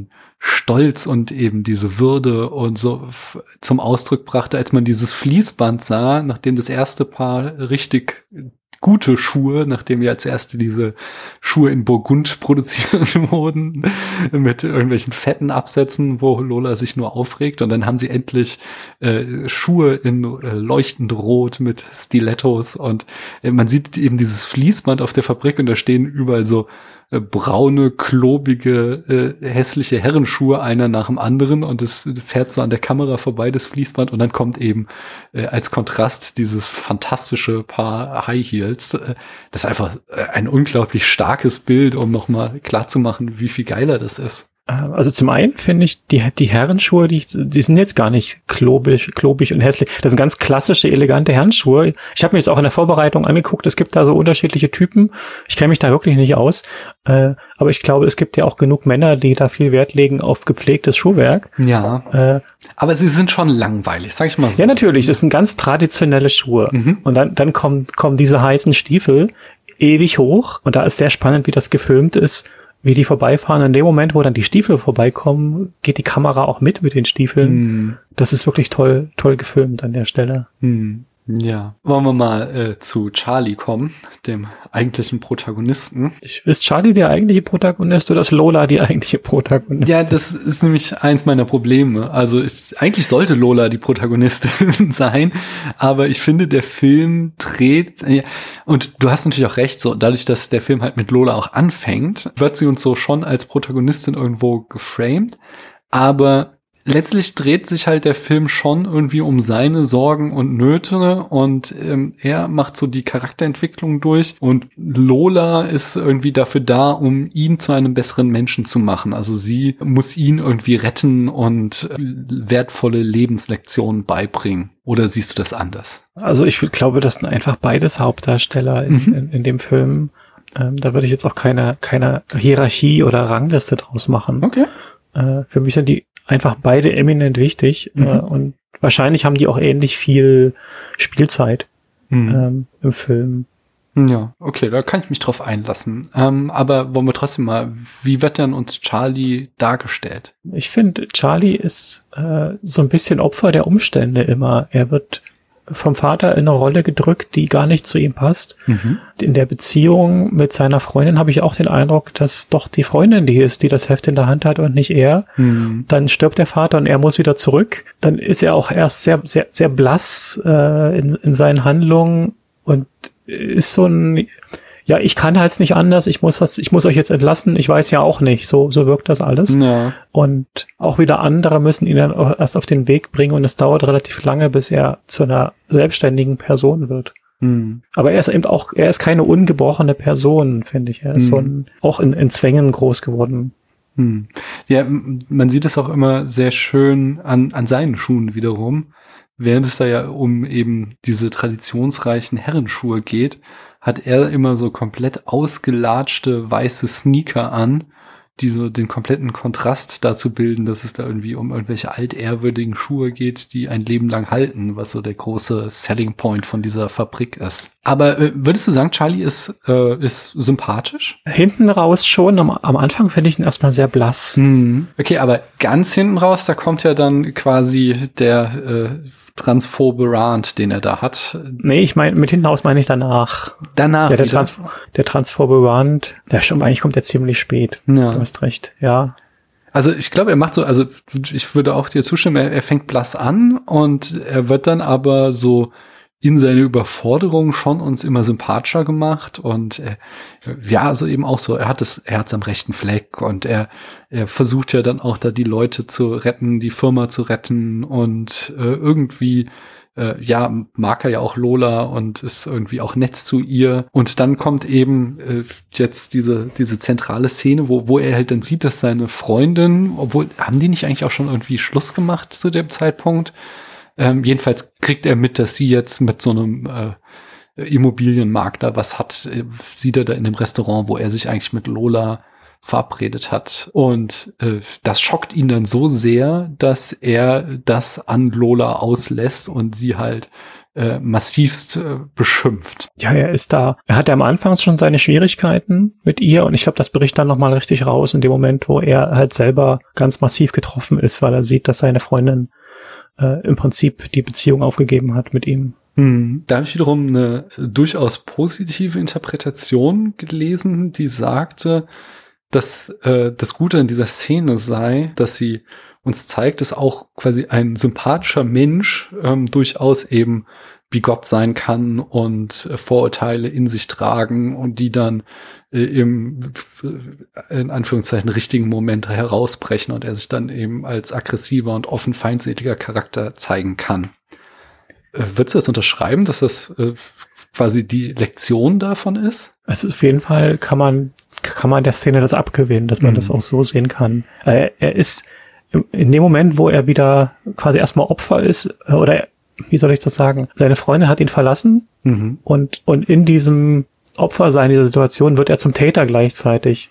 Stolz und eben diese Würde und so zum Ausdruck brachte, als man dieses Fließband sah, nachdem das erste Paar richtig gute Schuhe, nachdem ja als erste diese Schuhe in Burgund produziert wurden, mit irgendwelchen fetten Absätzen, wo Lola sich nur aufregt. Und dann haben sie endlich Schuhe in leuchtend Rot mit Stilettos. Und man sieht eben dieses Fließband auf der Fabrik und da stehen überall so braune, klobige, hässliche Herrenschuhe, einer nach dem anderen, und es fährt so an der Kamera vorbei, das Fließband, und dann kommt eben als Kontrast dieses fantastische Paar High Heels. Das ist einfach ein unglaublich starkes Bild, um nochmal klarzumachen, wie viel geiler das ist. Also zum einen finde ich, die Herrenschuhe, die sind jetzt gar nicht klobig und hässlich. Das sind ganz klassische, elegante Herrenschuhe. Ich habe mir jetzt auch in der Vorbereitung angeguckt, es gibt da so unterschiedliche Typen. Ich kenne mich da wirklich nicht aus. Aber ich glaube, es gibt ja auch genug Männer, die da viel Wert legen auf gepflegtes Schuhwerk. Ja. Aber sie sind schon langweilig, sag ich mal so. Ja, natürlich. Das sind ganz traditionelle Schuhe. Mhm. Und dann kommen diese heißen Stiefel ewig hoch. Und da ist sehr spannend, wie das gefilmt ist, wie die vorbeifahren. In dem Moment, wo dann die Stiefel vorbeikommen, geht die Kamera auch mit den Stiefeln. Das ist wirklich toll gefilmt an der Stelle. Ja. Wollen wir mal zu Charlie kommen, dem eigentlichen Protagonisten. Ist Charlie der eigentliche Protagonist oder ist Lola die eigentliche Protagonistin? Ja, das ist nämlich eins meiner Probleme. Also eigentlich sollte Lola die Protagonistin sein, aber ich finde, der Film dreht, und du hast natürlich auch recht, so dadurch, dass der Film halt mit Lola auch anfängt, wird sie uns so schon als Protagonistin irgendwo geframed, aber letztlich dreht sich halt der Film schon irgendwie um seine Sorgen und Nöte und er macht so die Charakterentwicklung durch und Lola ist irgendwie dafür da, um ihn zu einem besseren Menschen zu machen. Also sie muss ihn irgendwie retten und wertvolle Lebenslektionen beibringen. Oder siehst du das anders? Also ich glaube, das sind einfach beides Hauptdarsteller in dem Film. Da würde ich jetzt auch keine Hierarchie oder Rangliste draus machen. Okay. Für mich sind die einfach beide eminent wichtig und wahrscheinlich haben die auch ähnlich viel Spielzeit im Film. Ja, okay, da kann ich mich drauf einlassen. Aber wollen wir trotzdem mal, wie wird denn uns Charlie dargestellt? Ich finde, Charlie ist so ein bisschen Opfer der Umstände immer. Er wird vom Vater in eine Rolle gedrückt, die gar nicht zu ihm passt. In der Beziehung mit seiner Freundin habe ich auch den Eindruck, dass doch die Freundin die ist, die das Heft in der Hand hat und nicht er. Dann stirbt der Vater und er muss wieder zurück. Dann ist er auch erst sehr, sehr, sehr blass in seinen Handlungen und ist so ein, ja, ich kann halt nicht anders, ich muss euch jetzt entlassen, ich weiß ja auch nicht, so wirkt das alles. Ja. Und auch wieder andere müssen ihn dann erst auf den Weg bringen und es dauert relativ lange, bis er zu einer selbstständigen Person wird. Aber er ist eben auch, er ist keine ungebrochene Person, finde ich. Er ist auch in Zwängen groß geworden. Ja, man sieht es auch immer sehr schön an seinen Schuhen wiederum. Während es da ja um eben diese traditionsreichen Herrenschuhe geht, hat er immer so komplett ausgelatschte weiße Sneaker an, die so den kompletten Kontrast dazu bilden, dass es da irgendwie um irgendwelche altehrwürdigen Schuhe geht, die ein Leben lang halten, was so der große Selling Point von dieser Fabrik ist. Aber würdest du sagen, Charlie ist sympathisch? Hinten raus schon, am Anfang finde ich ihn erstmal sehr blass. Okay, aber ganz hinten raus, da kommt ja dann quasi der transphobe Rant, den er da hat. Nee, ich meine, mit hinten raus meine ich danach. Danach? Ja, der transphobe Rant, eigentlich kommt der ziemlich spät. Ja. Du hast recht, ja. Also ich glaube, er macht so, also ich würde auch dir zustimmen, er fängt blass an und er wird dann aber so in seine Überforderung schon uns immer sympathischer gemacht und ja, also eben auch so, er hat das Herz am rechten Fleck und er versucht ja dann auch da die Leute zu retten, die Firma zu retten und irgendwie ja, mag er ja auch Lola und ist irgendwie auch nett zu ihr. Und dann kommt eben jetzt diese zentrale Szene, wo er halt dann sieht, dass seine Freundin, obwohl, haben die nicht eigentlich auch schon irgendwie Schluss gemacht zu dem Zeitpunkt? Jedenfalls kriegt er mit, dass sie jetzt mit so einem Immobilienmakler was hat, sieht er da in dem Restaurant, wo er sich eigentlich mit Lola verabredet hat. Und das schockt ihn dann so sehr, dass er das an Lola auslässt und sie halt massivst beschimpft. Ja, er hat ja am Anfang schon seine Schwierigkeiten mit ihr und ich glaube, das bricht dann nochmal richtig raus in dem Moment, wo er halt selber ganz massiv getroffen ist, weil er sieht, dass seine Freundin im Prinzip die Beziehung aufgegeben hat mit ihm. Da habe ich wiederum eine durchaus positive Interpretation gelesen, die sagte, dass das Gute an dieser Szene sei, dass sie uns zeigt, dass auch quasi ein sympathischer Mensch durchaus eben wie Gott sein kann und Vorurteile in sich tragen und die dann im in Anführungszeichen richtigen Moment herausbrechen und er sich dann eben als aggressiver und offen feindseliger Charakter zeigen kann. Würdest du das unterschreiben, dass das quasi die Lektion davon ist? Also auf jeden Fall kann man der Szene das abgewinnen, dass man das auch so sehen kann. Er ist in dem Moment, wo er wieder quasi erstmal Opfer ist, oder wie soll ich das sagen, seine Freundin hat ihn verlassen und in diesem Opfersein dieser Situation wird er zum Täter gleichzeitig.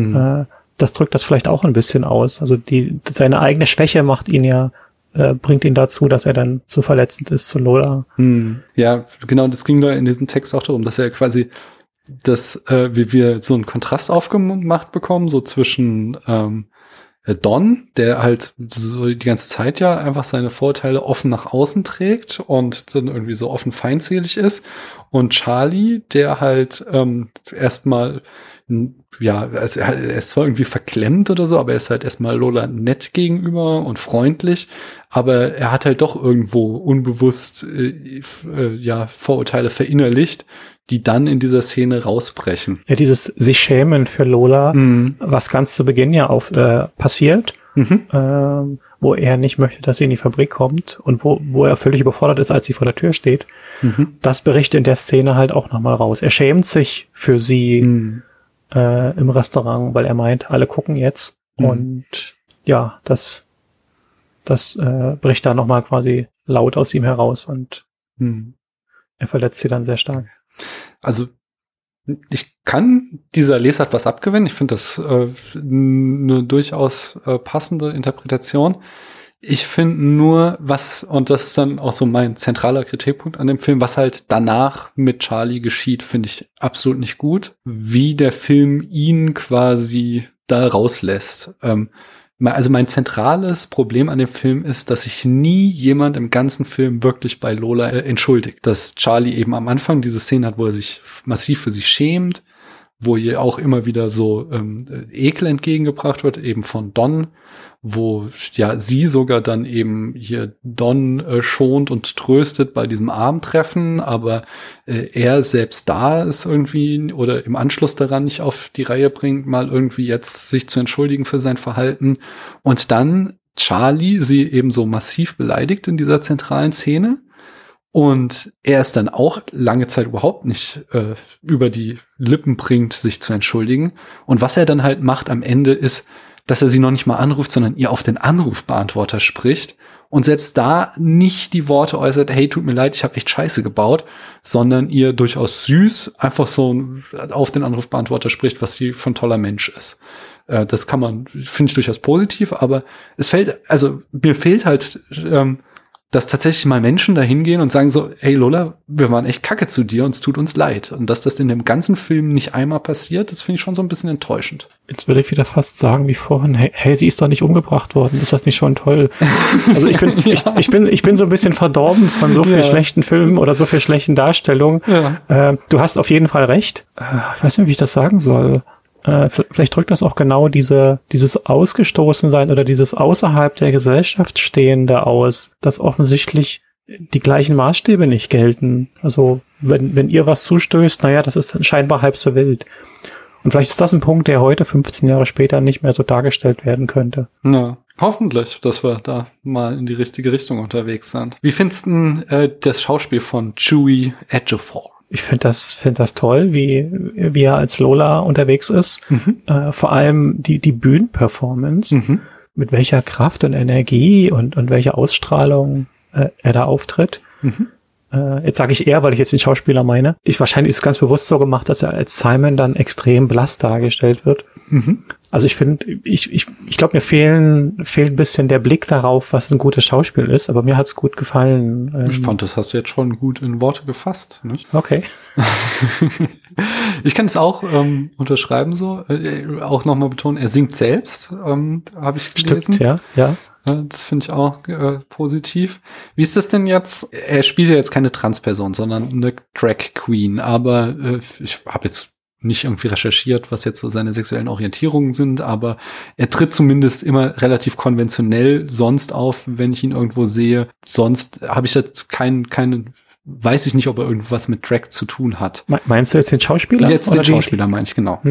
Das drückt das vielleicht auch ein bisschen aus. Also seine eigene Schwäche macht ihn ja, bringt ihn dazu, dass er dann so verletzend ist zu Lola. Ja, genau, das ging da in dem Text auch darum, dass er quasi wie wir so einen Kontrast aufgemacht bekommen, so zwischen Don, der halt so die ganze Zeit ja einfach seine Vorurteile offen nach außen trägt und dann irgendwie so offen feindselig ist. Und Charlie, der halt erstmal, ja, also er ist zwar irgendwie verklemmt oder so, aber er ist halt erstmal Lola nett gegenüber und freundlich, aber er hat halt doch irgendwo unbewusst ja Vorurteile verinnerlicht, die dann in dieser Szene rausbrechen. Ja, dieses sich schämen für Lola, was ganz zu Beginn ja passiert, wo er nicht möchte, dass sie in die Fabrik kommt und wo er völlig überfordert ist, als sie vor der Tür steht. Das bricht in der Szene halt auch nochmal raus. Er schämt sich für sie im Restaurant, weil er meint, alle gucken jetzt. Und ja, das bricht da nochmal quasi laut aus ihm heraus und er verletzt sie dann sehr stark. Also ich kann dieser Lesart was abgewinnen. Ich finde das eine durchaus passende Interpretation. Ich finde nur, und das ist dann auch so mein zentraler Kritikpunkt an dem Film, was halt danach mit Charlie geschieht, finde ich absolut nicht gut. Wie der Film ihn quasi da rauslässt. Also mein zentrales Problem an dem Film ist, dass sich nie jemand im ganzen Film wirklich bei Lola entschuldigt. Dass Charlie eben am Anfang diese Szene hat, wo er sich massiv für sie schämt, wo ihr auch immer wieder so Ekel entgegengebracht wird, eben von Don, wo ja sie sogar dann eben hier Don schont und tröstet bei diesem Abendtreffen, aber er selbst da ist irgendwie oder im Anschluss daran nicht auf die Reihe bringt, mal irgendwie jetzt sich zu entschuldigen für sein Verhalten. Und dann Charlie sie eben so massiv beleidigt in dieser zentralen Szene. Und er es dann auch lange Zeit überhaupt nicht über die Lippen bringt, sich zu entschuldigen. Und was er dann halt macht am Ende ist, dass er sie noch nicht mal anruft, sondern ihr auf den Anrufbeantworter spricht und selbst da nicht die Worte äußert, hey, tut mir leid, ich habe echt Scheiße gebaut, sondern ihr durchaus süß einfach so auf den Anrufbeantworter spricht, was sie für ein toller Mensch ist. Das kann man, finde ich, durchaus positiv, aber mir fehlt halt dass tatsächlich mal Menschen da hingehen und sagen so, hey Lola, wir waren echt kacke zu dir und es tut uns leid. Und dass das in dem ganzen Film nicht einmal passiert, das finde ich schon so ein bisschen enttäuschend. Jetzt würde ich wieder fast sagen wie vorhin, hey, sie ist doch nicht umgebracht worden. Ist das nicht schon toll? Also ich bin so ein bisschen verdorben von so viel schlechten Filmen oder so viel schlechten Darstellungen. Ja. Du hast auf jeden Fall recht. Ich weiß nicht, wie ich das sagen soll. Vielleicht drückt das auch genau dieses Ausgestoßensein oder dieses außerhalb der Gesellschaft Stehende aus, dass offensichtlich die gleichen Maßstäbe nicht gelten. Also wenn ihr was zustößt, naja, das ist dann scheinbar halb so wild. Und vielleicht ist das ein Punkt, der heute, 15 Jahre später, nicht mehr so dargestellt werden könnte. Ja, hoffentlich, dass wir da mal in die richtige Richtung unterwegs sind. Wie findest du das Schauspiel von Chewie Ejiofor? Ich finde das toll, wie er als Lola unterwegs ist. Vor allem die Bühnenperformance, mit welcher Kraft und Energie und welcher Ausstrahlung er da auftritt. Jetzt sage ich eher, weil ich jetzt den Schauspieler meine. Wahrscheinlich ist es ganz bewusst so gemacht, dass er als Simon dann extrem blass dargestellt wird. Also ich finde, ich glaube, mir fehlt ein bisschen der Blick darauf, was ein gutes Schauspiel ist, aber mir hat's gut gefallen. Ich fand, das hast du jetzt schon gut in Worte gefasst, nicht? Okay. Ich kann es auch unterschreiben so. Auch nochmal betonen, er singt selbst, habe ich gelesen. Stimmt, ja. Das finde ich auch positiv. Wie ist das denn jetzt? Er spielt ja jetzt keine Transperson, sondern eine Drag Queen, aber ich habe jetzt nicht irgendwie recherchiert, was jetzt so seine sexuellen Orientierungen sind, aber er tritt zumindest immer relativ konventionell sonst auf, wenn ich ihn irgendwo sehe. Sonst habe ich da weiß ich nicht, ob er irgendwas mit Drag zu tun hat. Meinst du jetzt den Schauspieler? Jetzt den Schauspieler meine ich, genau.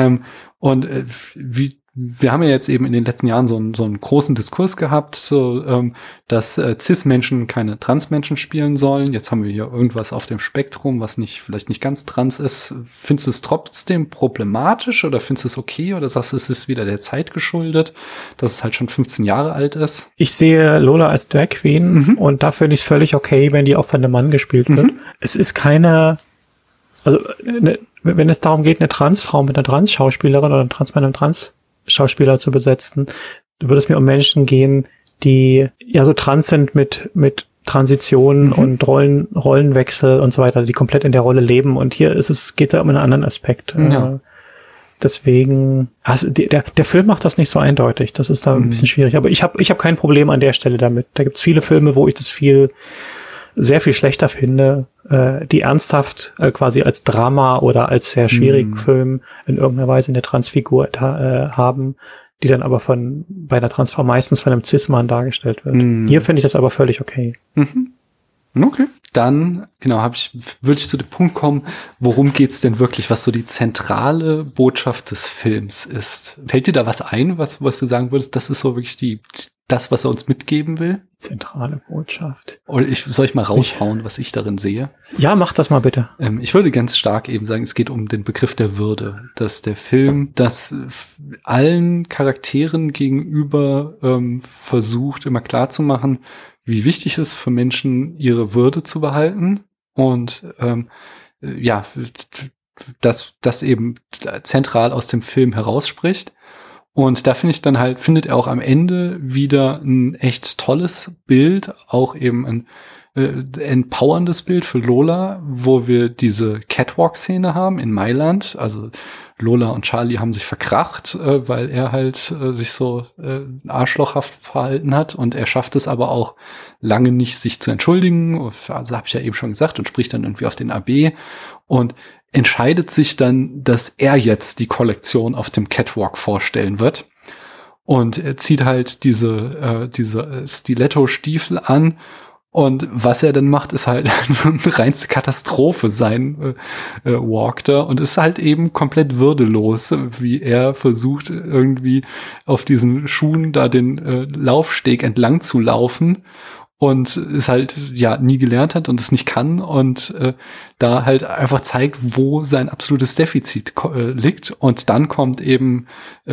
Wir haben ja jetzt eben in den letzten Jahren so einen großen Diskurs gehabt, dass Cis-Menschen keine Trans-Menschen spielen sollen. Jetzt haben wir hier irgendwas auf dem Spektrum, was vielleicht nicht ganz trans ist. Findest du es trotzdem problematisch oder findest du es okay oder sagst du, es ist wieder der Zeit geschuldet, dass es halt schon 15 Jahre alt ist? Ich sehe Lola als Drag Queen und da finde ich es völlig okay, wenn die auch von einem Mann gespielt wird. Es ist keine, wenn es darum geht, eine Transfrau mit einer Trans-Schauspielerin oder mit einem Trans-Schauspieler zu besetzen, würde es mir um Menschen gehen, die ja so trans sind mit Transitionen und Rollenwechsel und so weiter, die komplett in der Rolle leben. Und hier geht es um einen anderen Aspekt. Ja. deswegen, also der Film macht das nicht so eindeutig. Das ist da ein bisschen schwierig. Aber ich hab kein Problem an der Stelle damit. Da gibt's viele Filme, wo ich das sehr viel schlechter finde, die ernsthaft quasi als Drama oder als sehr schwierigen Film in irgendeiner Weise eine Transfigur haben, die dann aber bei der Transform meistens von einem Cis-Mann dargestellt wird. Hier finde ich das aber völlig okay. Okay. Dann, genau, würde ich zu dem Punkt kommen, worum geht's denn wirklich, was so die zentrale Botschaft des Films ist. Fällt dir da was ein, was du sagen würdest, das ist so wirklich das, was er uns mitgeben will? Zentrale Botschaft. Oder soll ich mal raushauen, was ich darin sehe? Ja, mach das mal bitte. Ich würde ganz stark eben sagen, es geht um den Begriff der Würde, dass der Film das allen Charakteren gegenüber versucht, immer klar zu machen, wie wichtig es für Menschen, ihre Würde zu behalten und das eben zentral aus dem Film herausspricht. Und da findet er auch am Ende wieder ein echt tolles Bild, auch eben ein empowerndes Bild für Lola, wo wir diese Catwalk-Szene haben in Mailand. Also Lola und Charlie haben sich verkracht, weil er halt sich so arschlochhaft verhalten hat, und er schafft es aber auch lange nicht, sich zu entschuldigen. Also habe ich ja eben schon gesagt, und spricht dann irgendwie auf den AB und entscheidet sich dann, dass er jetzt die Kollektion auf dem Catwalk vorstellen wird. Und er zieht halt diese Stiletto-Stiefel an. Und was er dann macht, ist halt eine reinste Katastrophe, sein Walk da. Und ist halt eben komplett würdelos, wie er versucht, irgendwie auf diesen Schuhen da den Laufsteg entlang zu laufen. Und es halt nie gelernt hat und es nicht kann und da halt einfach zeigt, wo sein absolutes Defizit liegt. Und dann kommt eben,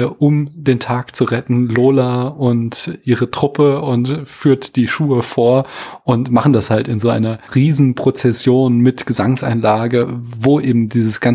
um den Tag zu retten, Lola und ihre Truppe und führt die Schuhe vor und machen das halt in so einer Riesenprozession mit Gesangseinlage, wo eben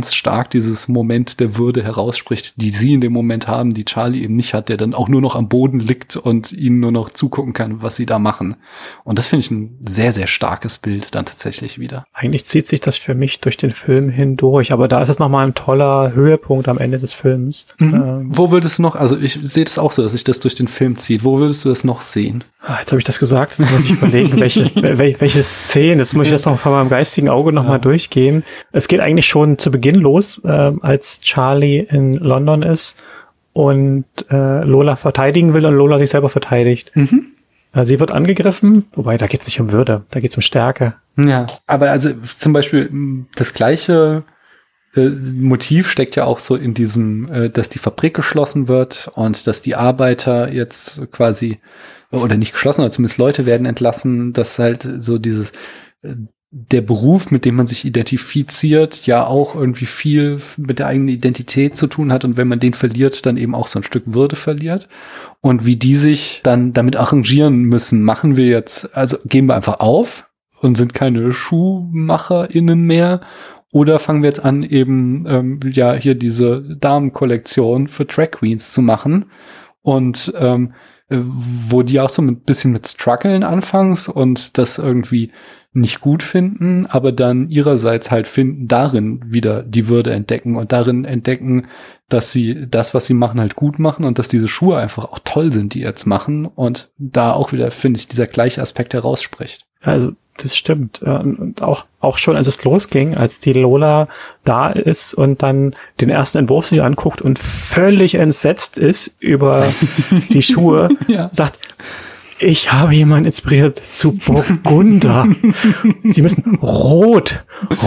dieses Moment der Würde herausspricht, die sie in dem Moment haben, die Charlie eben nicht hat, der dann auch nur noch am Boden liegt und ihnen nur noch zugucken kann, was sie da machen. Und das finde ich ein sehr, sehr starkes Bild dann tatsächlich wieder. Eigentlich zieht sich das für mich durch den Film hindurch, aber da ist es nochmal ein toller Höhepunkt am Ende des Films. Wo würdest du noch, also ich sehe das auch so, dass sich das durch den Film zieht. Wo würdest du das noch sehen? Jetzt habe ich das gesagt, jetzt muss ich überlegen, welche Szene. Jetzt muss ich das noch vor meinem geistigen Auge nochmal durchgehen. Es geht eigentlich schon zu Beginn los, als Charlie in London ist und Lola verteidigen will und Lola sich selber verteidigt. Sie wird angegriffen, wobei da geht es nicht um Würde, da geht es um Stärke. Ja, aber also zum Beispiel das gleiche Motiv steckt ja auch so in diesem, dass die Fabrik geschlossen wird und dass die Arbeiter jetzt quasi, oder nicht geschlossen, aber zumindest Leute werden entlassen, dass halt so dieses der Beruf, mit dem man sich identifiziert, ja auch irgendwie viel mit der eigenen Identität zu tun hat, und wenn man den verliert, dann eben auch so ein Stück Würde verliert. Und wie die sich dann damit arrangieren müssen, machen wir jetzt, also geben wir einfach auf und sind keine SchuhmacherInnen mehr, oder fangen wir jetzt an, eben hier diese Damenkollektion für Drag Queens zu machen, und wo die auch so ein bisschen mit Struggeln anfangs und das irgendwie nicht gut finden, aber dann ihrerseits halt darin wieder die Würde entdecken und darin entdecken, dass sie das, was sie machen, halt gut machen und dass diese Schuhe einfach auch toll sind, die jetzt machen, und da auch wieder, finde ich, dieser gleiche Aspekt herausspricht. Also das stimmt. Und auch schon, als es losging, als die Lola da ist und dann den ersten Entwurf sich anguckt und völlig entsetzt ist über die Schuhe, sagt, ich habe jemanden inspiriert zu Burgunder. Sie müssen rot.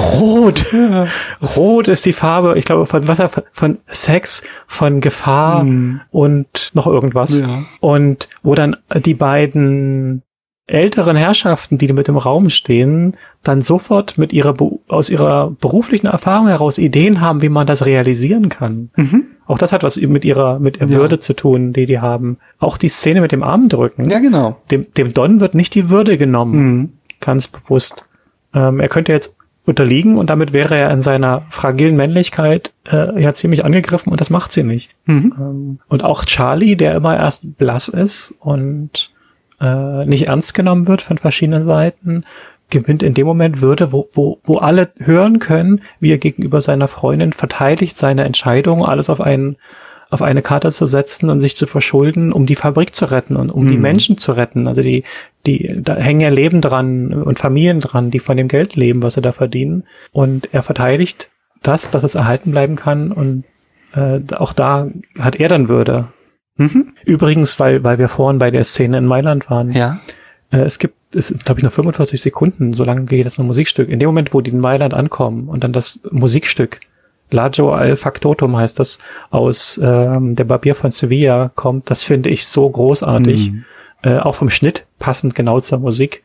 Rot ist die Farbe, ich glaube, von Wasser, von Sex, von Gefahr und noch irgendwas. Ja. Und wo dann die beiden älteren Herrschaften, die mit im Raum stehen, dann sofort aus ihrer beruflichen Erfahrung heraus Ideen haben, wie man das realisieren kann. Auch das hat was mit ihrer Würde zu tun, die haben. Auch die Szene mit dem Armdrücken. Ja, genau. Dem Don wird nicht die Würde genommen. Ganz bewusst. Er könnte jetzt unterliegen und damit wäre er in seiner fragilen Männlichkeit ziemlich angegriffen, und das macht sie nicht. Und auch Charlie, der immer erst blass ist und nicht ernst genommen wird von verschiedenen Seiten, gewinnt in dem Moment Würde, wo alle hören können, wie er gegenüber seiner Freundin verteidigt seine Entscheidung, alles auf eine Karte zu setzen und sich zu verschulden, um die Fabrik zu retten und um die Menschen zu retten. Also da hängen ja Leben dran und Familien dran, die von dem Geld leben, was sie da verdienen. Und er verteidigt dass es erhalten bleiben kann, und auch da hat er dann Würde. Übrigens, weil wir vorhin bei der Szene in Mailand waren. Ja. Es sind, glaube ich, noch 45 Sekunden, so lange geht das ein Musikstück. In dem Moment, wo die in Mailand ankommen und dann das Musikstück L'Adagio al Factotum heißt das, aus der Barbier von Sevilla kommt, das finde ich so großartig. Auch vom Schnitt passend genau zur Musik.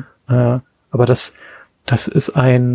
Aber das ist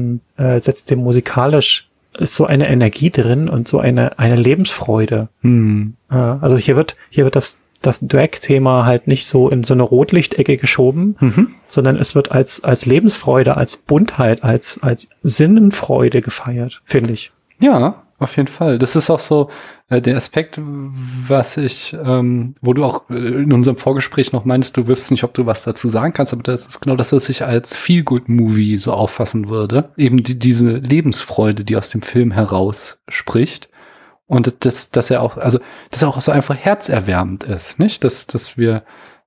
setzt dem musikalisch, ist so eine Energie drin und so eine Lebensfreude. Also hier wird das Drag-Thema halt nicht so in so eine Rotlichtecke geschoben, sondern es wird als Lebensfreude, als Buntheit, als Sinnenfreude gefeiert, finde ich. Ja, auf jeden Fall. Das ist auch so der Aspekt, was ich, wo du auch in unserem Vorgespräch noch meinst, du wüsstest nicht, ob du was dazu sagen kannst, aber das ist genau das, was ich als Feel-Good-Movie so auffassen würde. Eben diese Lebensfreude, die aus dem Film heraus spricht. Und dass er auch so einfach herzerwärmend ist, nicht? Dass wir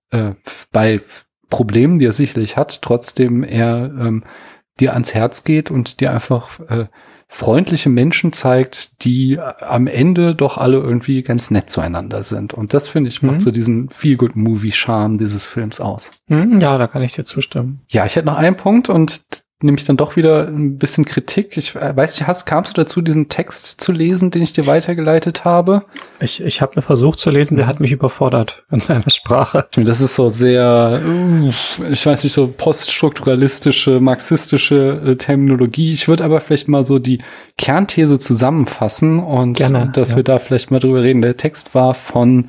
bei Problemen, die er sicherlich hat, trotzdem er dir ans Herz geht und dir einfach freundliche Menschen zeigt, die am Ende doch alle irgendwie ganz nett zueinander sind. Und das, finde ich, macht so diesen Feel-Good-Movie-Charme dieses Films aus. Ja, da kann ich dir zustimmen. Ja, ich hätte noch einen Punkt und nämlich dann doch wieder ein bisschen Kritik. Ich weiß nicht, kamst du dazu, diesen Text zu lesen, den ich dir weitergeleitet habe? Ich habe mir versucht zu lesen, der hat mich überfordert in seiner Sprache. Das ist so sehr, ich weiß nicht, so poststrukturalistische, marxistische Terminologie. Ich würde aber vielleicht mal so die Kernthese zusammenfassen und gerne, dass wir da vielleicht mal drüber reden. Der Text war von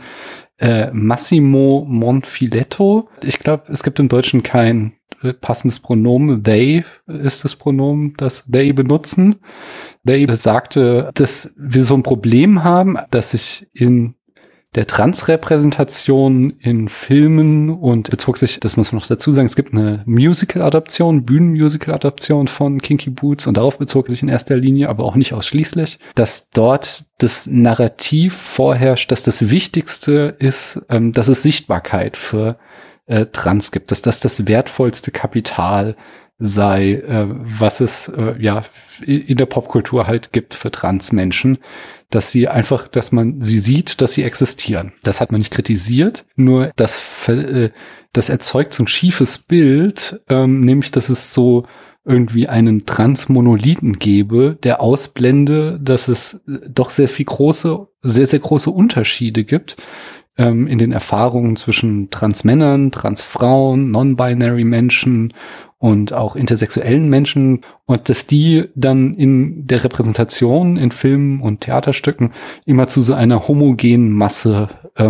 Massimo Monfiletto. Ich glaube, es gibt im Deutschen kein passendes Pronomen. They ist das Pronomen, das they benutzen. They sagte, dass wir so ein Problem haben, dass sich in der Transrepräsentation in Filmen und bezog sich, das muss man noch dazu sagen, es gibt eine Musical-Adaption, Bühnen-Musical-Adaption von Kinky Boots und darauf bezog sich in erster Linie, aber auch nicht ausschließlich, dass dort das Narrativ vorherrscht, dass das Wichtigste ist, dass es Sichtbarkeit für Trans gibt, dass das das wertvollste Kapital sei, was es in der Popkultur halt gibt für Transmenschen, dass man sie sieht, dass sie existieren. Das hat man nicht kritisiert, nur das erzeugt so ein schiefes Bild, nämlich, dass es so irgendwie einen Transmonolithen gäbe, der ausblende, dass es doch sehr sehr große Unterschiede gibt in den Erfahrungen zwischen Transmännern, Transfrauen, non-binary Menschen und auch intersexuellen Menschen, und dass die dann in der Repräsentation in Filmen und Theaterstücken immer zu so einer homogenen Masse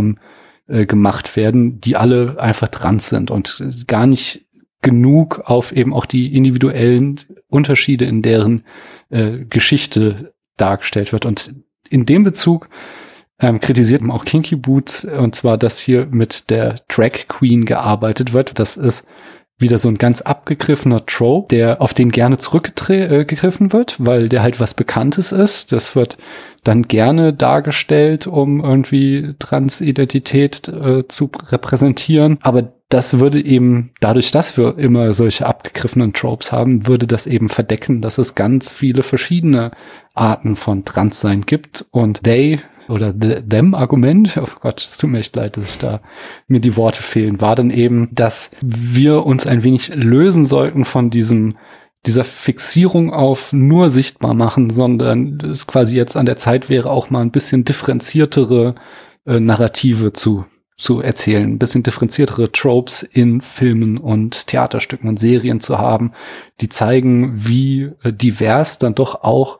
gemacht werden, die alle einfach trans sind und gar nicht genug auf eben auch die individuellen Unterschiede in deren Geschichte dargestellt wird. Und in dem Bezug kritisiert man auch Kinky Boots, und zwar, dass hier mit der Drag Queen gearbeitet wird. Das ist wieder so ein ganz abgegriffener Trope, auf den gerne zurückgegriffen wird, weil der halt was Bekanntes ist. Das wird dann gerne dargestellt, um irgendwie Transidentität zu repräsentieren. Aber das würde eben, dadurch, dass wir immer solche abgegriffenen Tropes haben, würde das eben verdecken, dass es ganz viele verschiedene Arten von Transsein gibt. Und they oder them-Argument, oh Gott, es tut mir echt leid, dass mir die Worte fehlen, war dann eben, dass wir uns ein wenig lösen sollten von dieser Fixierung auf nur sichtbar machen, sondern es quasi jetzt an der Zeit wäre, auch mal ein bisschen differenziertere Narrative zu erzählen, ein bisschen differenziertere Tropes in Filmen und Theaterstücken und Serien zu haben, die zeigen, wie divers dann doch auch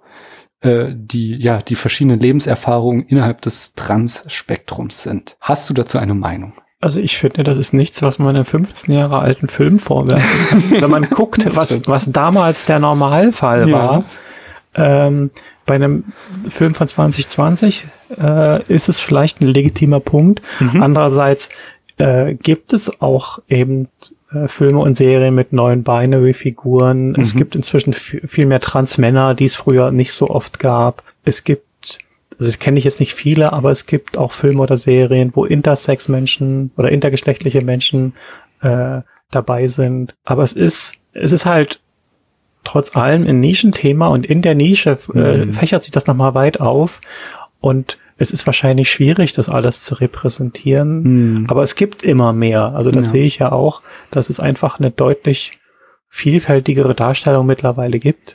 die verschiedenen Lebenserfahrungen innerhalb des Trans-Spektrums sind. Hast du dazu eine Meinung? Also ich finde, das ist nichts, was man einem 15 Jahre alten Film vorwerfen kann. Wenn man guckt, was damals der Normalfall war, bei einem Film von 2020 ist es vielleicht ein legitimer Punkt. Andererseits gibt es auch eben Filme und Serien mit neuen Binary-Figuren. Es gibt inzwischen viel mehr Transmänner, die es früher nicht so oft gab. Es gibt, also ich kenne jetzt nicht viele, aber es gibt auch Filme oder Serien, wo Intersex-Menschen oder intergeschlechtliche Menschen dabei sind. Aber es ist halt trotz allem ein Nischenthema und in der Nische fächert sich das nochmal weit auf und es ist wahrscheinlich schwierig, das alles zu repräsentieren, aber es gibt immer mehr. Also das sehe ich ja auch, dass es einfach eine deutlich vielfältigere Darstellung mittlerweile gibt.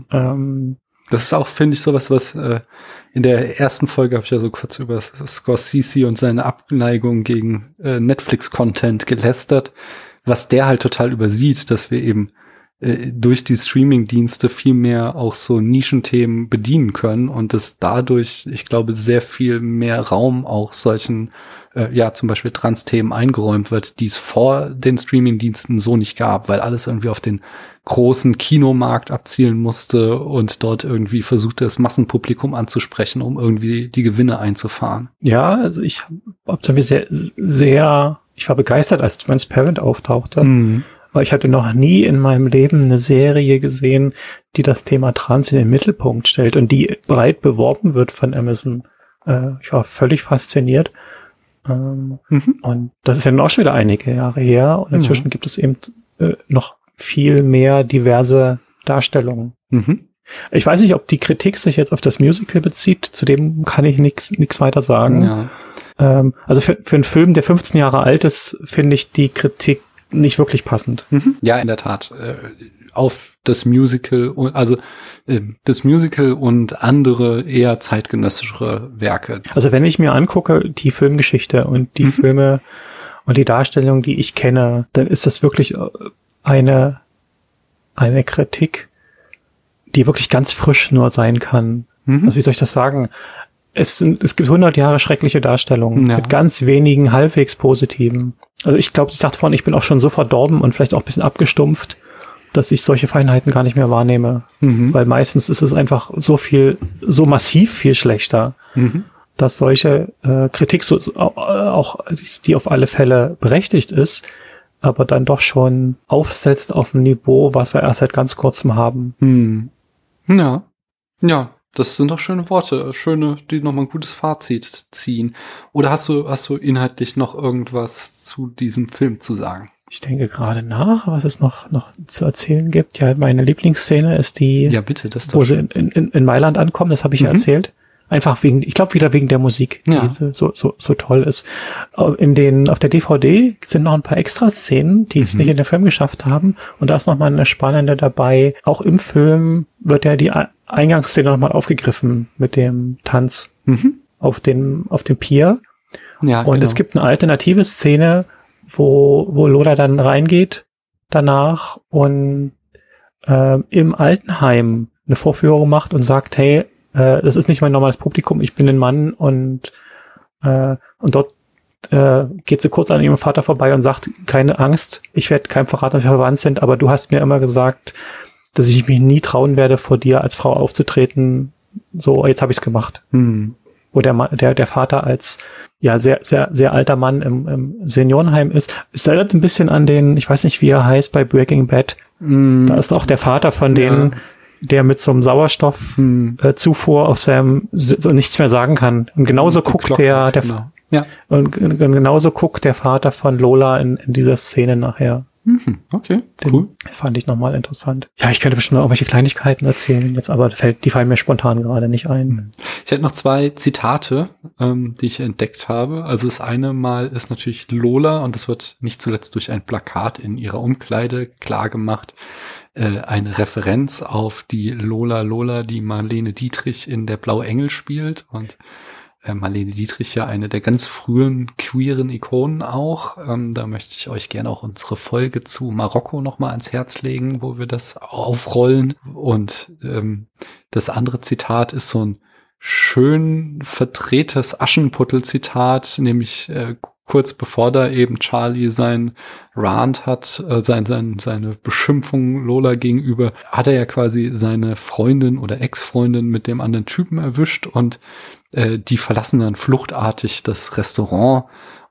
Das ist auch, finde ich, sowas, was in der ersten Folge habe ich ja so kurz über Scorsese und seine Abneigung gegen Netflix-Content gelästert, was der halt total übersieht, dass wir eben durch die Streaming-Dienste viel mehr auch so Nischenthemen bedienen können und dass dadurch, ich glaube, sehr viel mehr Raum auch solchen, zum Beispiel Trans-Themen eingeräumt wird, die es vor den Streaming-Diensten so nicht gab, weil alles irgendwie auf den großen Kinomarkt abzielen musste und dort irgendwie versuchte, das Massenpublikum anzusprechen, um irgendwie die Gewinne einzufahren. Ja, also ich war begeistert, als Transparent auftauchte. Aber ich hatte noch nie in meinem Leben eine Serie gesehen, die das Thema Trans in den Mittelpunkt stellt und die breit beworben wird von Amazon. Ich war völlig fasziniert. Und das ist ja noch schon wieder einige Jahre her. Und inzwischen gibt es eben noch viel mehr diverse Darstellungen. Ich weiß nicht, ob die Kritik sich jetzt auf das Musical bezieht. Zu dem kann ich nichts weiter sagen. Ja. Also für einen Film, der 15 Jahre alt ist, finde ich die Kritik nicht wirklich passend. Ja, in der Tat. Auf das Musical, das Musical und andere eher zeitgenössischere Werke. Also wenn ich mir angucke, die Filmgeschichte und die Filme und die Darstellung, die ich kenne, dann ist das wirklich eine Kritik, die wirklich ganz frisch nur sein kann. Also wie soll ich das sagen? Es gibt 100 Jahre schreckliche Darstellungen mit ganz wenigen halbwegs positiven. Also ich glaube, ich sagte vorhin, ich bin auch schon so verdorben und vielleicht auch ein bisschen abgestumpft, dass ich solche Feinheiten gar nicht mehr wahrnehme. Weil meistens ist es einfach so massiv viel schlechter, dass solche Kritik auch, die auf alle Fälle berechtigt ist, aber dann doch schon aufsetzt auf ein Niveau, was wir erst seit ganz kurzem haben. Ja. Das sind doch schöne Worte, die nochmal ein gutes Fazit ziehen. Oder hast du inhaltlich noch irgendwas zu diesem Film zu sagen? Ich denke gerade nach, was es noch zu erzählen gibt. Ja, meine Lieblingsszene ist die, ja, bitte, das wo sie in Mailand ankommen, das habe ich ja erzählt. Einfach wieder wegen der Musik, die so toll ist. Auf der DVD sind noch ein paar Extraszenen, die es nicht in den Film geschafft haben. Und da ist noch mal eine spannende dabei. Auch im Film wird ja die Eingangsszene noch mal aufgegriffen mit dem Tanz auf dem Pier. Ja, und es gibt eine alternative Szene, wo Lola dann reingeht danach und im Altenheim eine Vorführung macht und sagt, hey, das ist nicht mein normales Publikum, ich bin ein Mann und dort geht sie kurz an ihrem Vater vorbei und sagt, keine Angst, ich werde keinem verraten, dass wir verwandt sind, aber du hast mir immer gesagt, dass ich mich nie trauen werde, vor dir als Frau aufzutreten. So, jetzt habe ich es gemacht. Wo der Vater als sehr, sehr, sehr alter Mann im Seniorenheim ist. Es erinnert ein bisschen an den, ich weiß nicht, wie er heißt, bei Breaking Bad. Da ist auch der Vater von denen, der mit so einem Sauerstoffzufuhr auf seinem so nichts mehr sagen kann. Und genauso guckt und genauso guckt der Vater von Lola in dieser Szene nachher. Okay, cool. Fand ich nochmal interessant. Ja, ich könnte bestimmt noch irgendwelche Kleinigkeiten erzählen jetzt, aber die fallen mir spontan gerade nicht ein. Ich hätte noch 2 Zitate, die ich entdeckt habe. Also das eine Mal ist natürlich Lola und das wird nicht zuletzt durch ein Plakat in ihrer Umkleide klar gemacht. Eine Referenz auf die Lola, die Marlene Dietrich in Der Blaue Engel spielt und Marlene Dietrich ja eine der ganz frühen queeren Ikonen auch. Da möchte ich euch gerne auch unsere Folge zu Marokko nochmal ans Herz legen, wo wir das aufrollen. Und das andere Zitat ist so ein schön verdrehtes Aschenputtel-Zitat, nämlich kurz bevor da eben Charlie sein Rant hat, seine Beschimpfung Lola gegenüber, hat er ja quasi seine Freundin oder Ex-Freundin mit dem anderen Typen erwischt und die verlassen dann fluchtartig das Restaurant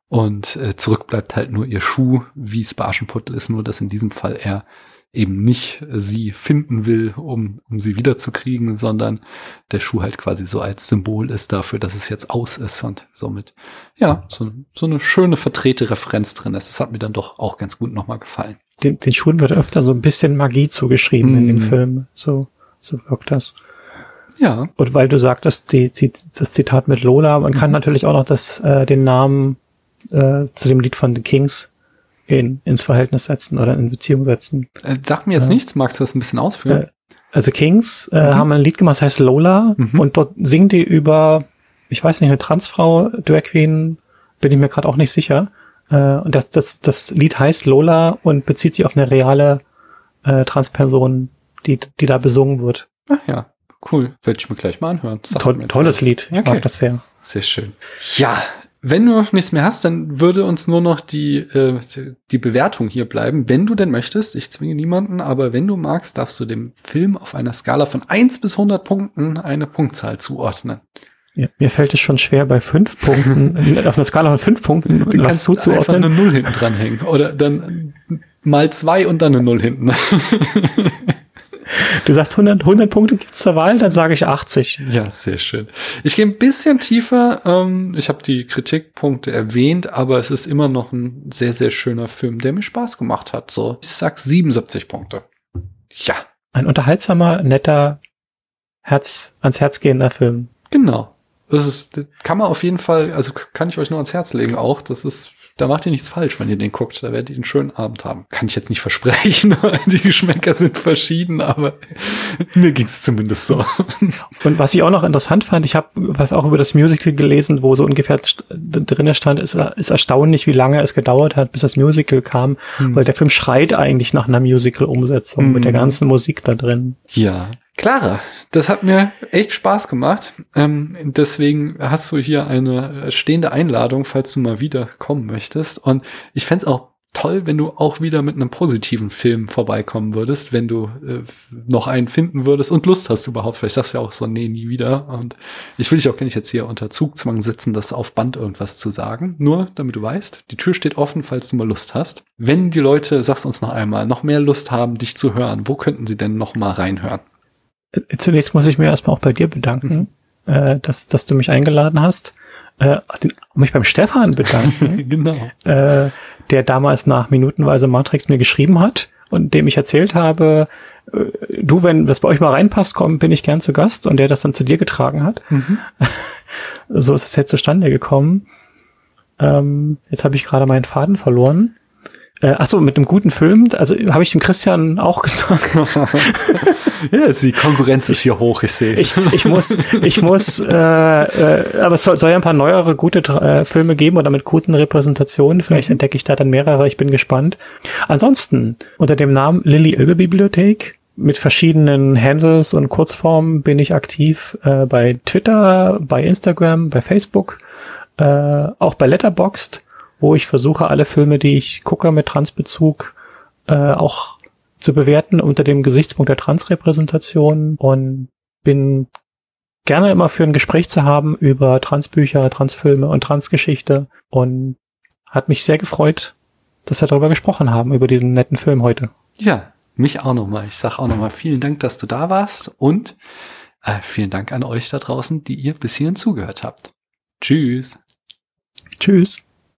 Und zurück bleibt halt nur ihr Schuh, wie es bei Aschenputtel ist, nur dass in diesem Fall er eben nicht sie finden will, um sie wiederzukriegen, sondern der Schuh halt quasi so als Symbol ist dafür, dass es jetzt aus ist und somit, ja, so eine schöne verdrehte Referenz drin ist. Das hat mir dann doch auch ganz gut nochmal gefallen. Den Schuhen wird öfter so ein bisschen Magie zugeschrieben in dem Film. So wirkt das. Ja. Und weil du sagtest, das Zitat mit Lola, man kann natürlich auch noch den Namen zu dem Lied von The Kings ins Verhältnis setzen oder in Beziehung setzen. Sag mir jetzt nichts, magst du das ein bisschen ausführen? Also Kings haben ein Lied gemacht, das heißt Lola, und dort singen die über, ich weiß nicht, eine Transfrau, Drag Queen, bin ich mir gerade auch nicht sicher. Und das Lied heißt Lola und bezieht sich auf eine reale Transperson, die da besungen wird. Ach ja, cool. Werde ich mir gleich mal anhören. Tolles Lied, ich mag das sehr. Sehr schön. Ja, wenn du noch nichts mehr hast, dann würde uns nur noch die Bewertung hier bleiben. Wenn du denn möchtest, ich zwinge niemanden, aber wenn du magst, darfst du dem Film auf einer Skala von 1 bis 100 Punkten eine Punktzahl zuordnen. Ja, mir fällt es schon schwer, bei 5 Punkten, auf einer Skala von 5 Punkten du was zuzuordnen. Einfach eine 0 hinten dranhängen oder dann mal 2 und dann eine 0 hinten. Du sagst 100 Punkte gibt's zur Wahl, dann sage ich 80. Ja, sehr schön. Ich gehe ein bisschen tiefer. Ich habe die Kritikpunkte erwähnt, aber es ist immer noch ein sehr, sehr schöner Film, der mir Spaß gemacht hat. So, ich sag 77 Punkte. Ja. Ein unterhaltsamer, netter, ans Herz gehender Film. Genau. Das kann man auf jeden Fall, also kann ich euch nur ans Herz legen auch. Da macht ihr nichts falsch, wenn ihr den guckt. Da werdet ihr einen schönen Abend haben. Kann ich jetzt nicht versprechen. Die Geschmäcker sind verschieden, aber mir ging's zumindest so. Und was ich auch noch interessant fand, ich habe was auch über das Musical gelesen, wo so ungefähr drinne stand, ist erstaunlich, wie lange es gedauert hat, bis das Musical kam, weil der Film schreit eigentlich nach einer Musical-Umsetzung mit der ganzen Musik da drin. Ja. Clara, das hat mir echt Spaß gemacht. Deswegen hast du hier eine stehende Einladung, falls du mal wieder kommen möchtest. Und ich fänd's auch toll, wenn du auch wieder mit einem positiven Film vorbeikommen würdest, wenn du noch einen finden würdest und Lust hast überhaupt. Vielleicht sagst du ja auch so, nee, nie wieder. Und ich will dich auch gar nicht jetzt hier unter Zugzwang setzen, das auf Band irgendwas zu sagen. Nur, damit du weißt, die Tür steht offen, falls du mal Lust hast. Wenn die Leute, sag's uns noch einmal, noch mehr Lust haben, dich zu hören, wo könnten sie denn noch mal reinhören? Zunächst muss ich mir erstmal auch bei dir bedanken, dass du mich eingeladen hast. Mich beim Stefan bedanken, genau. Der damals nach Minutenweise Matrix mir geschrieben hat und dem ich erzählt habe, du, wenn das bei euch mal reinpasst, bin ich gern zu Gast, und der das dann zu dir getragen hat. So ist es jetzt zustande gekommen. Jetzt habe ich gerade meinen Faden verloren. Achso, mit einem guten Film, also habe ich dem Christian auch gesagt. Ja, die Konkurrenz ist hier hoch, ich sehe. Ich muss, aber es soll ja ein paar neuere, gute Filme geben oder mit guten Repräsentationen. Vielleicht entdecke ich da dann mehrere, ich bin gespannt. Ansonsten, unter dem Namen Lilly Ilbe Bibliothek, mit verschiedenen Handles und Kurzformen bin ich aktiv bei Twitter, bei Instagram, bei Facebook, auch bei Letterboxd, wo ich versuche, alle Filme, die ich gucke mit Transbezug, auch zu bewerten unter dem Gesichtspunkt der Transrepräsentation, und bin gerne immer für ein Gespräch zu haben über Transbücher, Transfilme und Transgeschichte, und hat mich sehr gefreut, dass wir darüber gesprochen haben, über diesen netten Film heute. Ja, mich auch nochmal. Ich sag auch nochmal vielen Dank, dass du da warst, und vielen Dank an euch da draußen, die ihr bis hierhin zugehört habt. Tschüss. Tschüss.